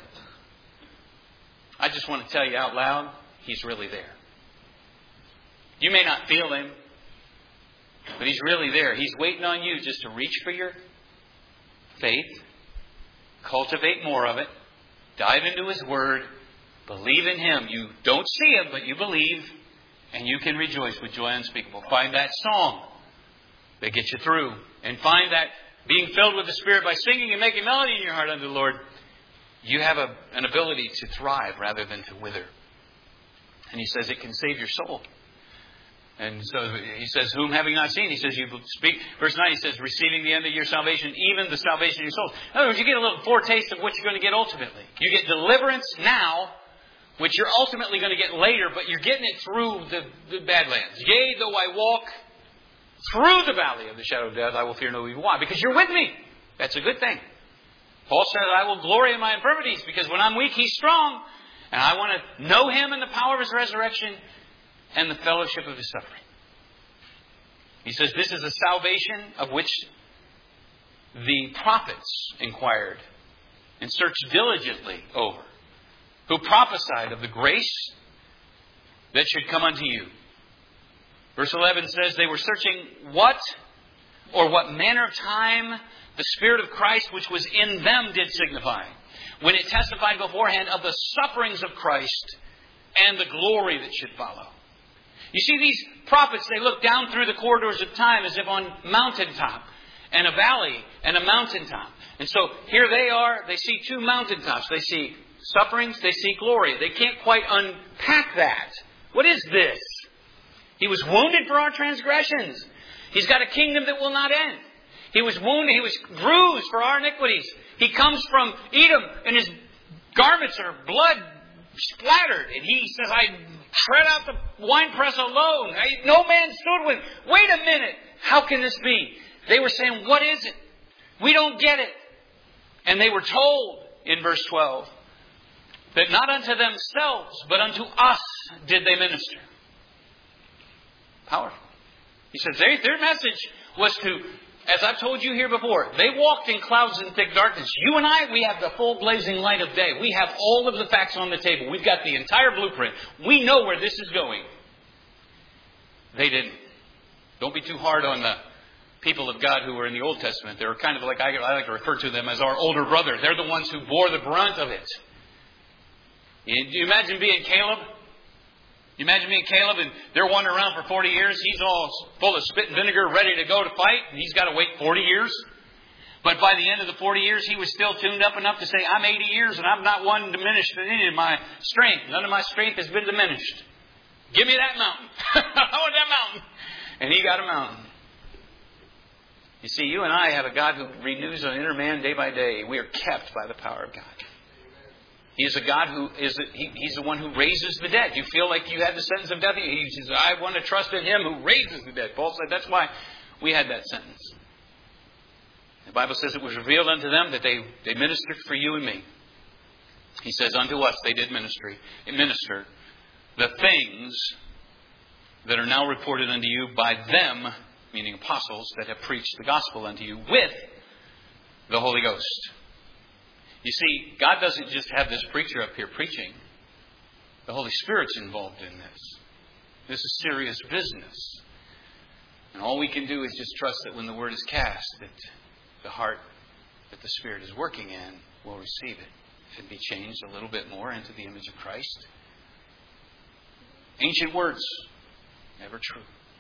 I just want to tell you out loud, He's really there. You may not feel Him, but He's really there. He's waiting on you just to reach for your faith, cultivate more of it, dive into His Word, believe in Him. You don't see Him, but you believe, and you can rejoice with joy unspeakable. Find that song that gets you through, and find that being filled with the Spirit by singing and making melody in your heart unto the Lord, you have a, an ability to thrive rather than to wither. And he says it can save your soul. And so he says, whom having not seen? He says, you speak. Verse nine, he says, receiving the end of your salvation, even the salvation of your souls. In other words, you get a little foretaste of what you're going to get ultimately. You get deliverance now, which you're ultimately going to get later, but you're getting it through the, the Badlands. Yea, though I walk through the valley of the shadow of death, I will fear no evil. Why? Because you're with me. That's a good thing. Paul says, I will glory in my infirmities, because when I'm weak, He's strong. And I want to know Him in the power of His resurrection and the fellowship of His suffering. He says this is a salvation of which the prophets inquired and searched diligently over, who prophesied of the grace that should come unto you. Verse eleven says they were searching what or what manner of time the Spirit of Christ which was in them did signify, when it testified beforehand of the sufferings of Christ and the glory that should follow. You see, these prophets, they look down through the corridors of time as if on mountaintop and a valley and a mountaintop. And so here they are, they see two mountaintops. They see sufferings, they see glory. They can't quite unpack that. What is this? He was wounded for our transgressions. He's got a kingdom that will not end. He was wounded, He was bruised for our iniquities. He comes from Edom and His garments are blood splattered. And He says, I tread out the winepress alone. I, no man stood with. Wait a minute. How can this be? They were saying, what is it? We don't get it. And they were told in verse twelve that not unto themselves, but unto us did they minister. Powerful. He says they, their message was to, as I've told you here before, they walked in clouds and thick darkness. You and I, we have the full blazing light of day. We have all of the facts on the table. We've got the entire blueprint. We know where this is going. They didn't. Don't be too hard on the people of God who were in the Old Testament. They're kind of like, I like to refer to them as our older brother. They're the ones who bore the brunt of it. Do you imagine being Caleb? You imagine being Caleb and they're wandering around for forty years. He's all full of spit and vinegar, ready to go to fight. And he's got to wait forty years. But by the end of the forty years, he was still tuned up enough to say, I'm eighty years and I'm not one diminished in any of my strength. None of my strength has been diminished. Give me that mountain. I want that mountain. And he got a mountain. You see, you and I have a God who renews an inner man day by day. We are kept by the power of God. He is a God who is, he, He's the one who raises the dead. You feel like you had the sentence of death. He says, I want to trust in Him who raises the dead. Paul said that's why we had that sentence. The Bible says it was revealed unto them that they, they ministered for you and me. He says, unto us they did ministry, minister the things that are now reported unto you by them, meaning apostles, that have preached the gospel unto you with the Holy Ghost. You see, God doesn't just have this preacher up here preaching. The Holy Spirit's involved in this. This is serious business. And all we can do is just trust that when the word is cast, that the heart that the Spirit is working in will receive it and be changed a little bit more into the image of Christ. Ancient words, never true.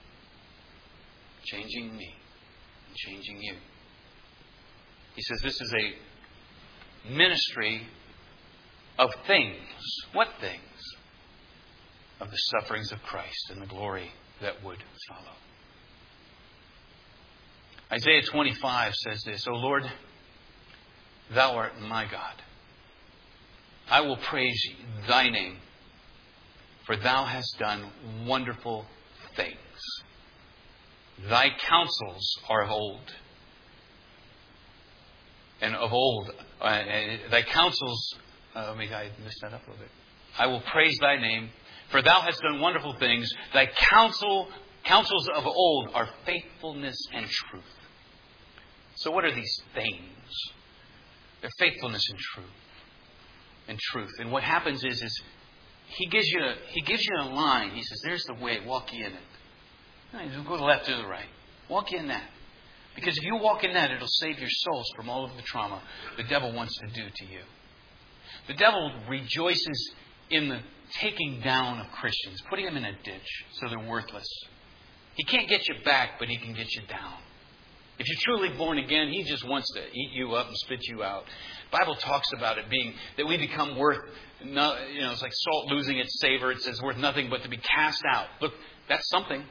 Changing me and changing you. He says this is a ministry of things. What things? Of the sufferings of Christ and the glory that would follow. Isaiah twenty-five says this, O Lord, Thou art my God. I will praise Thy name, for Thou hast done wonderful things. Thy counsels are of old. And of old, uh, Thy counsels, uh, let me, I missed that up a little bit. I will praise Thy name, for Thou hast done wonderful things. Thy counsel, counsels of old are faithfulness and truth. So what are these things? They're faithfulness and truth. And truth. And what happens is, is He gives you a, He gives you a line. He says, there's the way, walk ye in it. Go to the left or the right. Walk in that. Because if you walk in that, it'll save your souls from all of the trauma the devil wants to do to you. The devil rejoices in the taking down of Christians, putting them in a ditch so they're worthless. He can't get you back, but he can get you down. If you're truly born again, he just wants to eat you up and spit you out. The Bible talks about it being that we become worth, no, you know, it's like salt losing its savor. It says worth nothing but to be cast out. Look, that's something.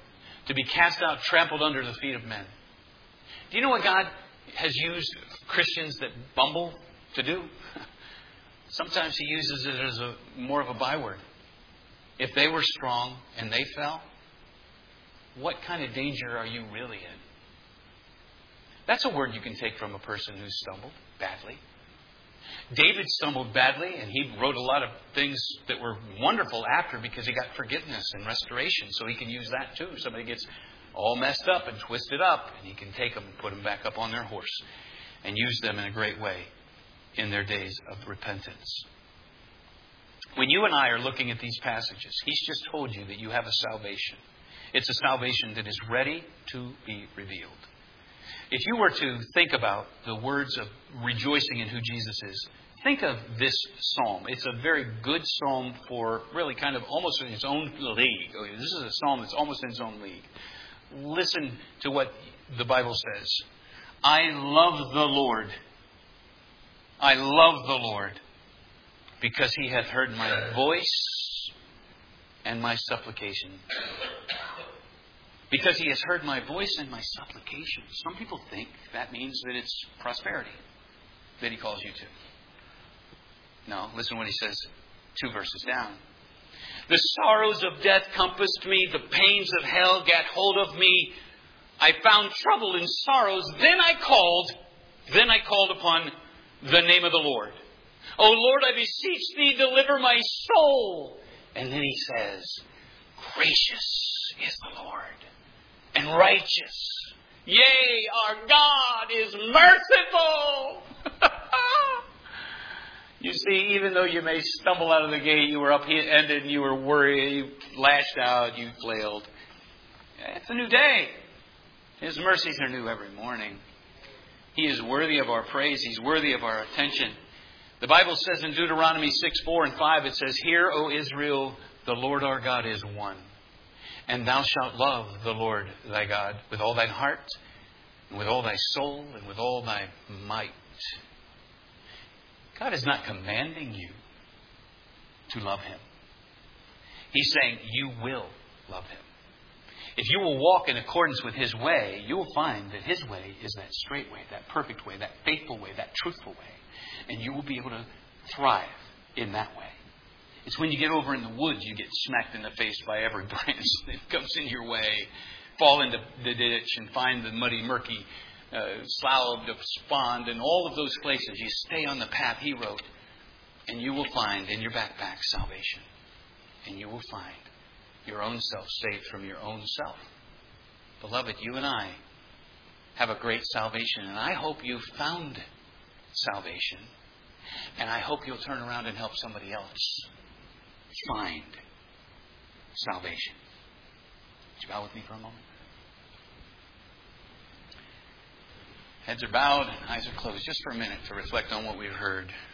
to be cast out, trampled under the feet of men. Do you know what God has used Christians that bumble to do? Sometimes He uses it as a more of a byword. If they were strong and they fell, what kind of danger are you really in? That's a word you can take from a person who's stumbled badly. David stumbled badly, and he wrote a lot of things that were wonderful after because he got forgiveness and restoration. So he can use that too. Somebody gets all messed up and twisted up, and he can take them and put them back up on their horse and use them in a great way in their days of repentance. When you and I are looking at these passages, He's just told you that you have a salvation. It's a salvation that is ready to be revealed. If you were to think about the words of rejoicing in who Jesus is, think of this psalm. It's a very good psalm for really kind of almost in its own league. This is a psalm that's almost in its own league. Listen to what the Bible says. I love the Lord. I love the Lord because He hath heard my voice and my supplication. Because He has heard my voice and my supplication. Some people think that means that it's prosperity that He calls you to. No, listen to what He says two verses down. The sorrows of death compassed me. The pains of hell gat hold of me. I found trouble and sorrows. Then I called. Then I called upon the name of the Lord. O Lord, I beseech Thee, deliver my soul. And then He says, gracious is the Lord and righteous. Yea, our God is merciful. You see, even though you may stumble out of the gate, you were upended and you were worried, you lashed out, you flailed. It's a new day. His mercies are new every morning. He is worthy of our praise. He's worthy of our attention. The Bible says in Deuteronomy six, four and five, it says, Hear, O Israel, the Lord our God is one. And thou shalt love the Lord thy God with all thine heart, and with all thy soul, and with all thy might. God is not commanding you to love Him. He's saying you will love Him. If you will walk in accordance with His way, you will find that His way is that straight way, that perfect way, that faithful way, that truthful way. And you will be able to thrive in that way. It's when you get over in the woods, you get smacked in the face by every branch that comes in your way. Fall into the ditch and find the muddy, murky uh, slough of Spond and all of those places. You stay on the path He wrote, and you will find in your backpack salvation. And you will find your own self saved from your own self. Beloved, you and I have a great salvation, and I hope you've found salvation. And I hope you'll turn around and help somebody else find salvation. Would you bow with me for a moment? Heads are bowed, eyes are closed, just for a minute to reflect on what we've heard.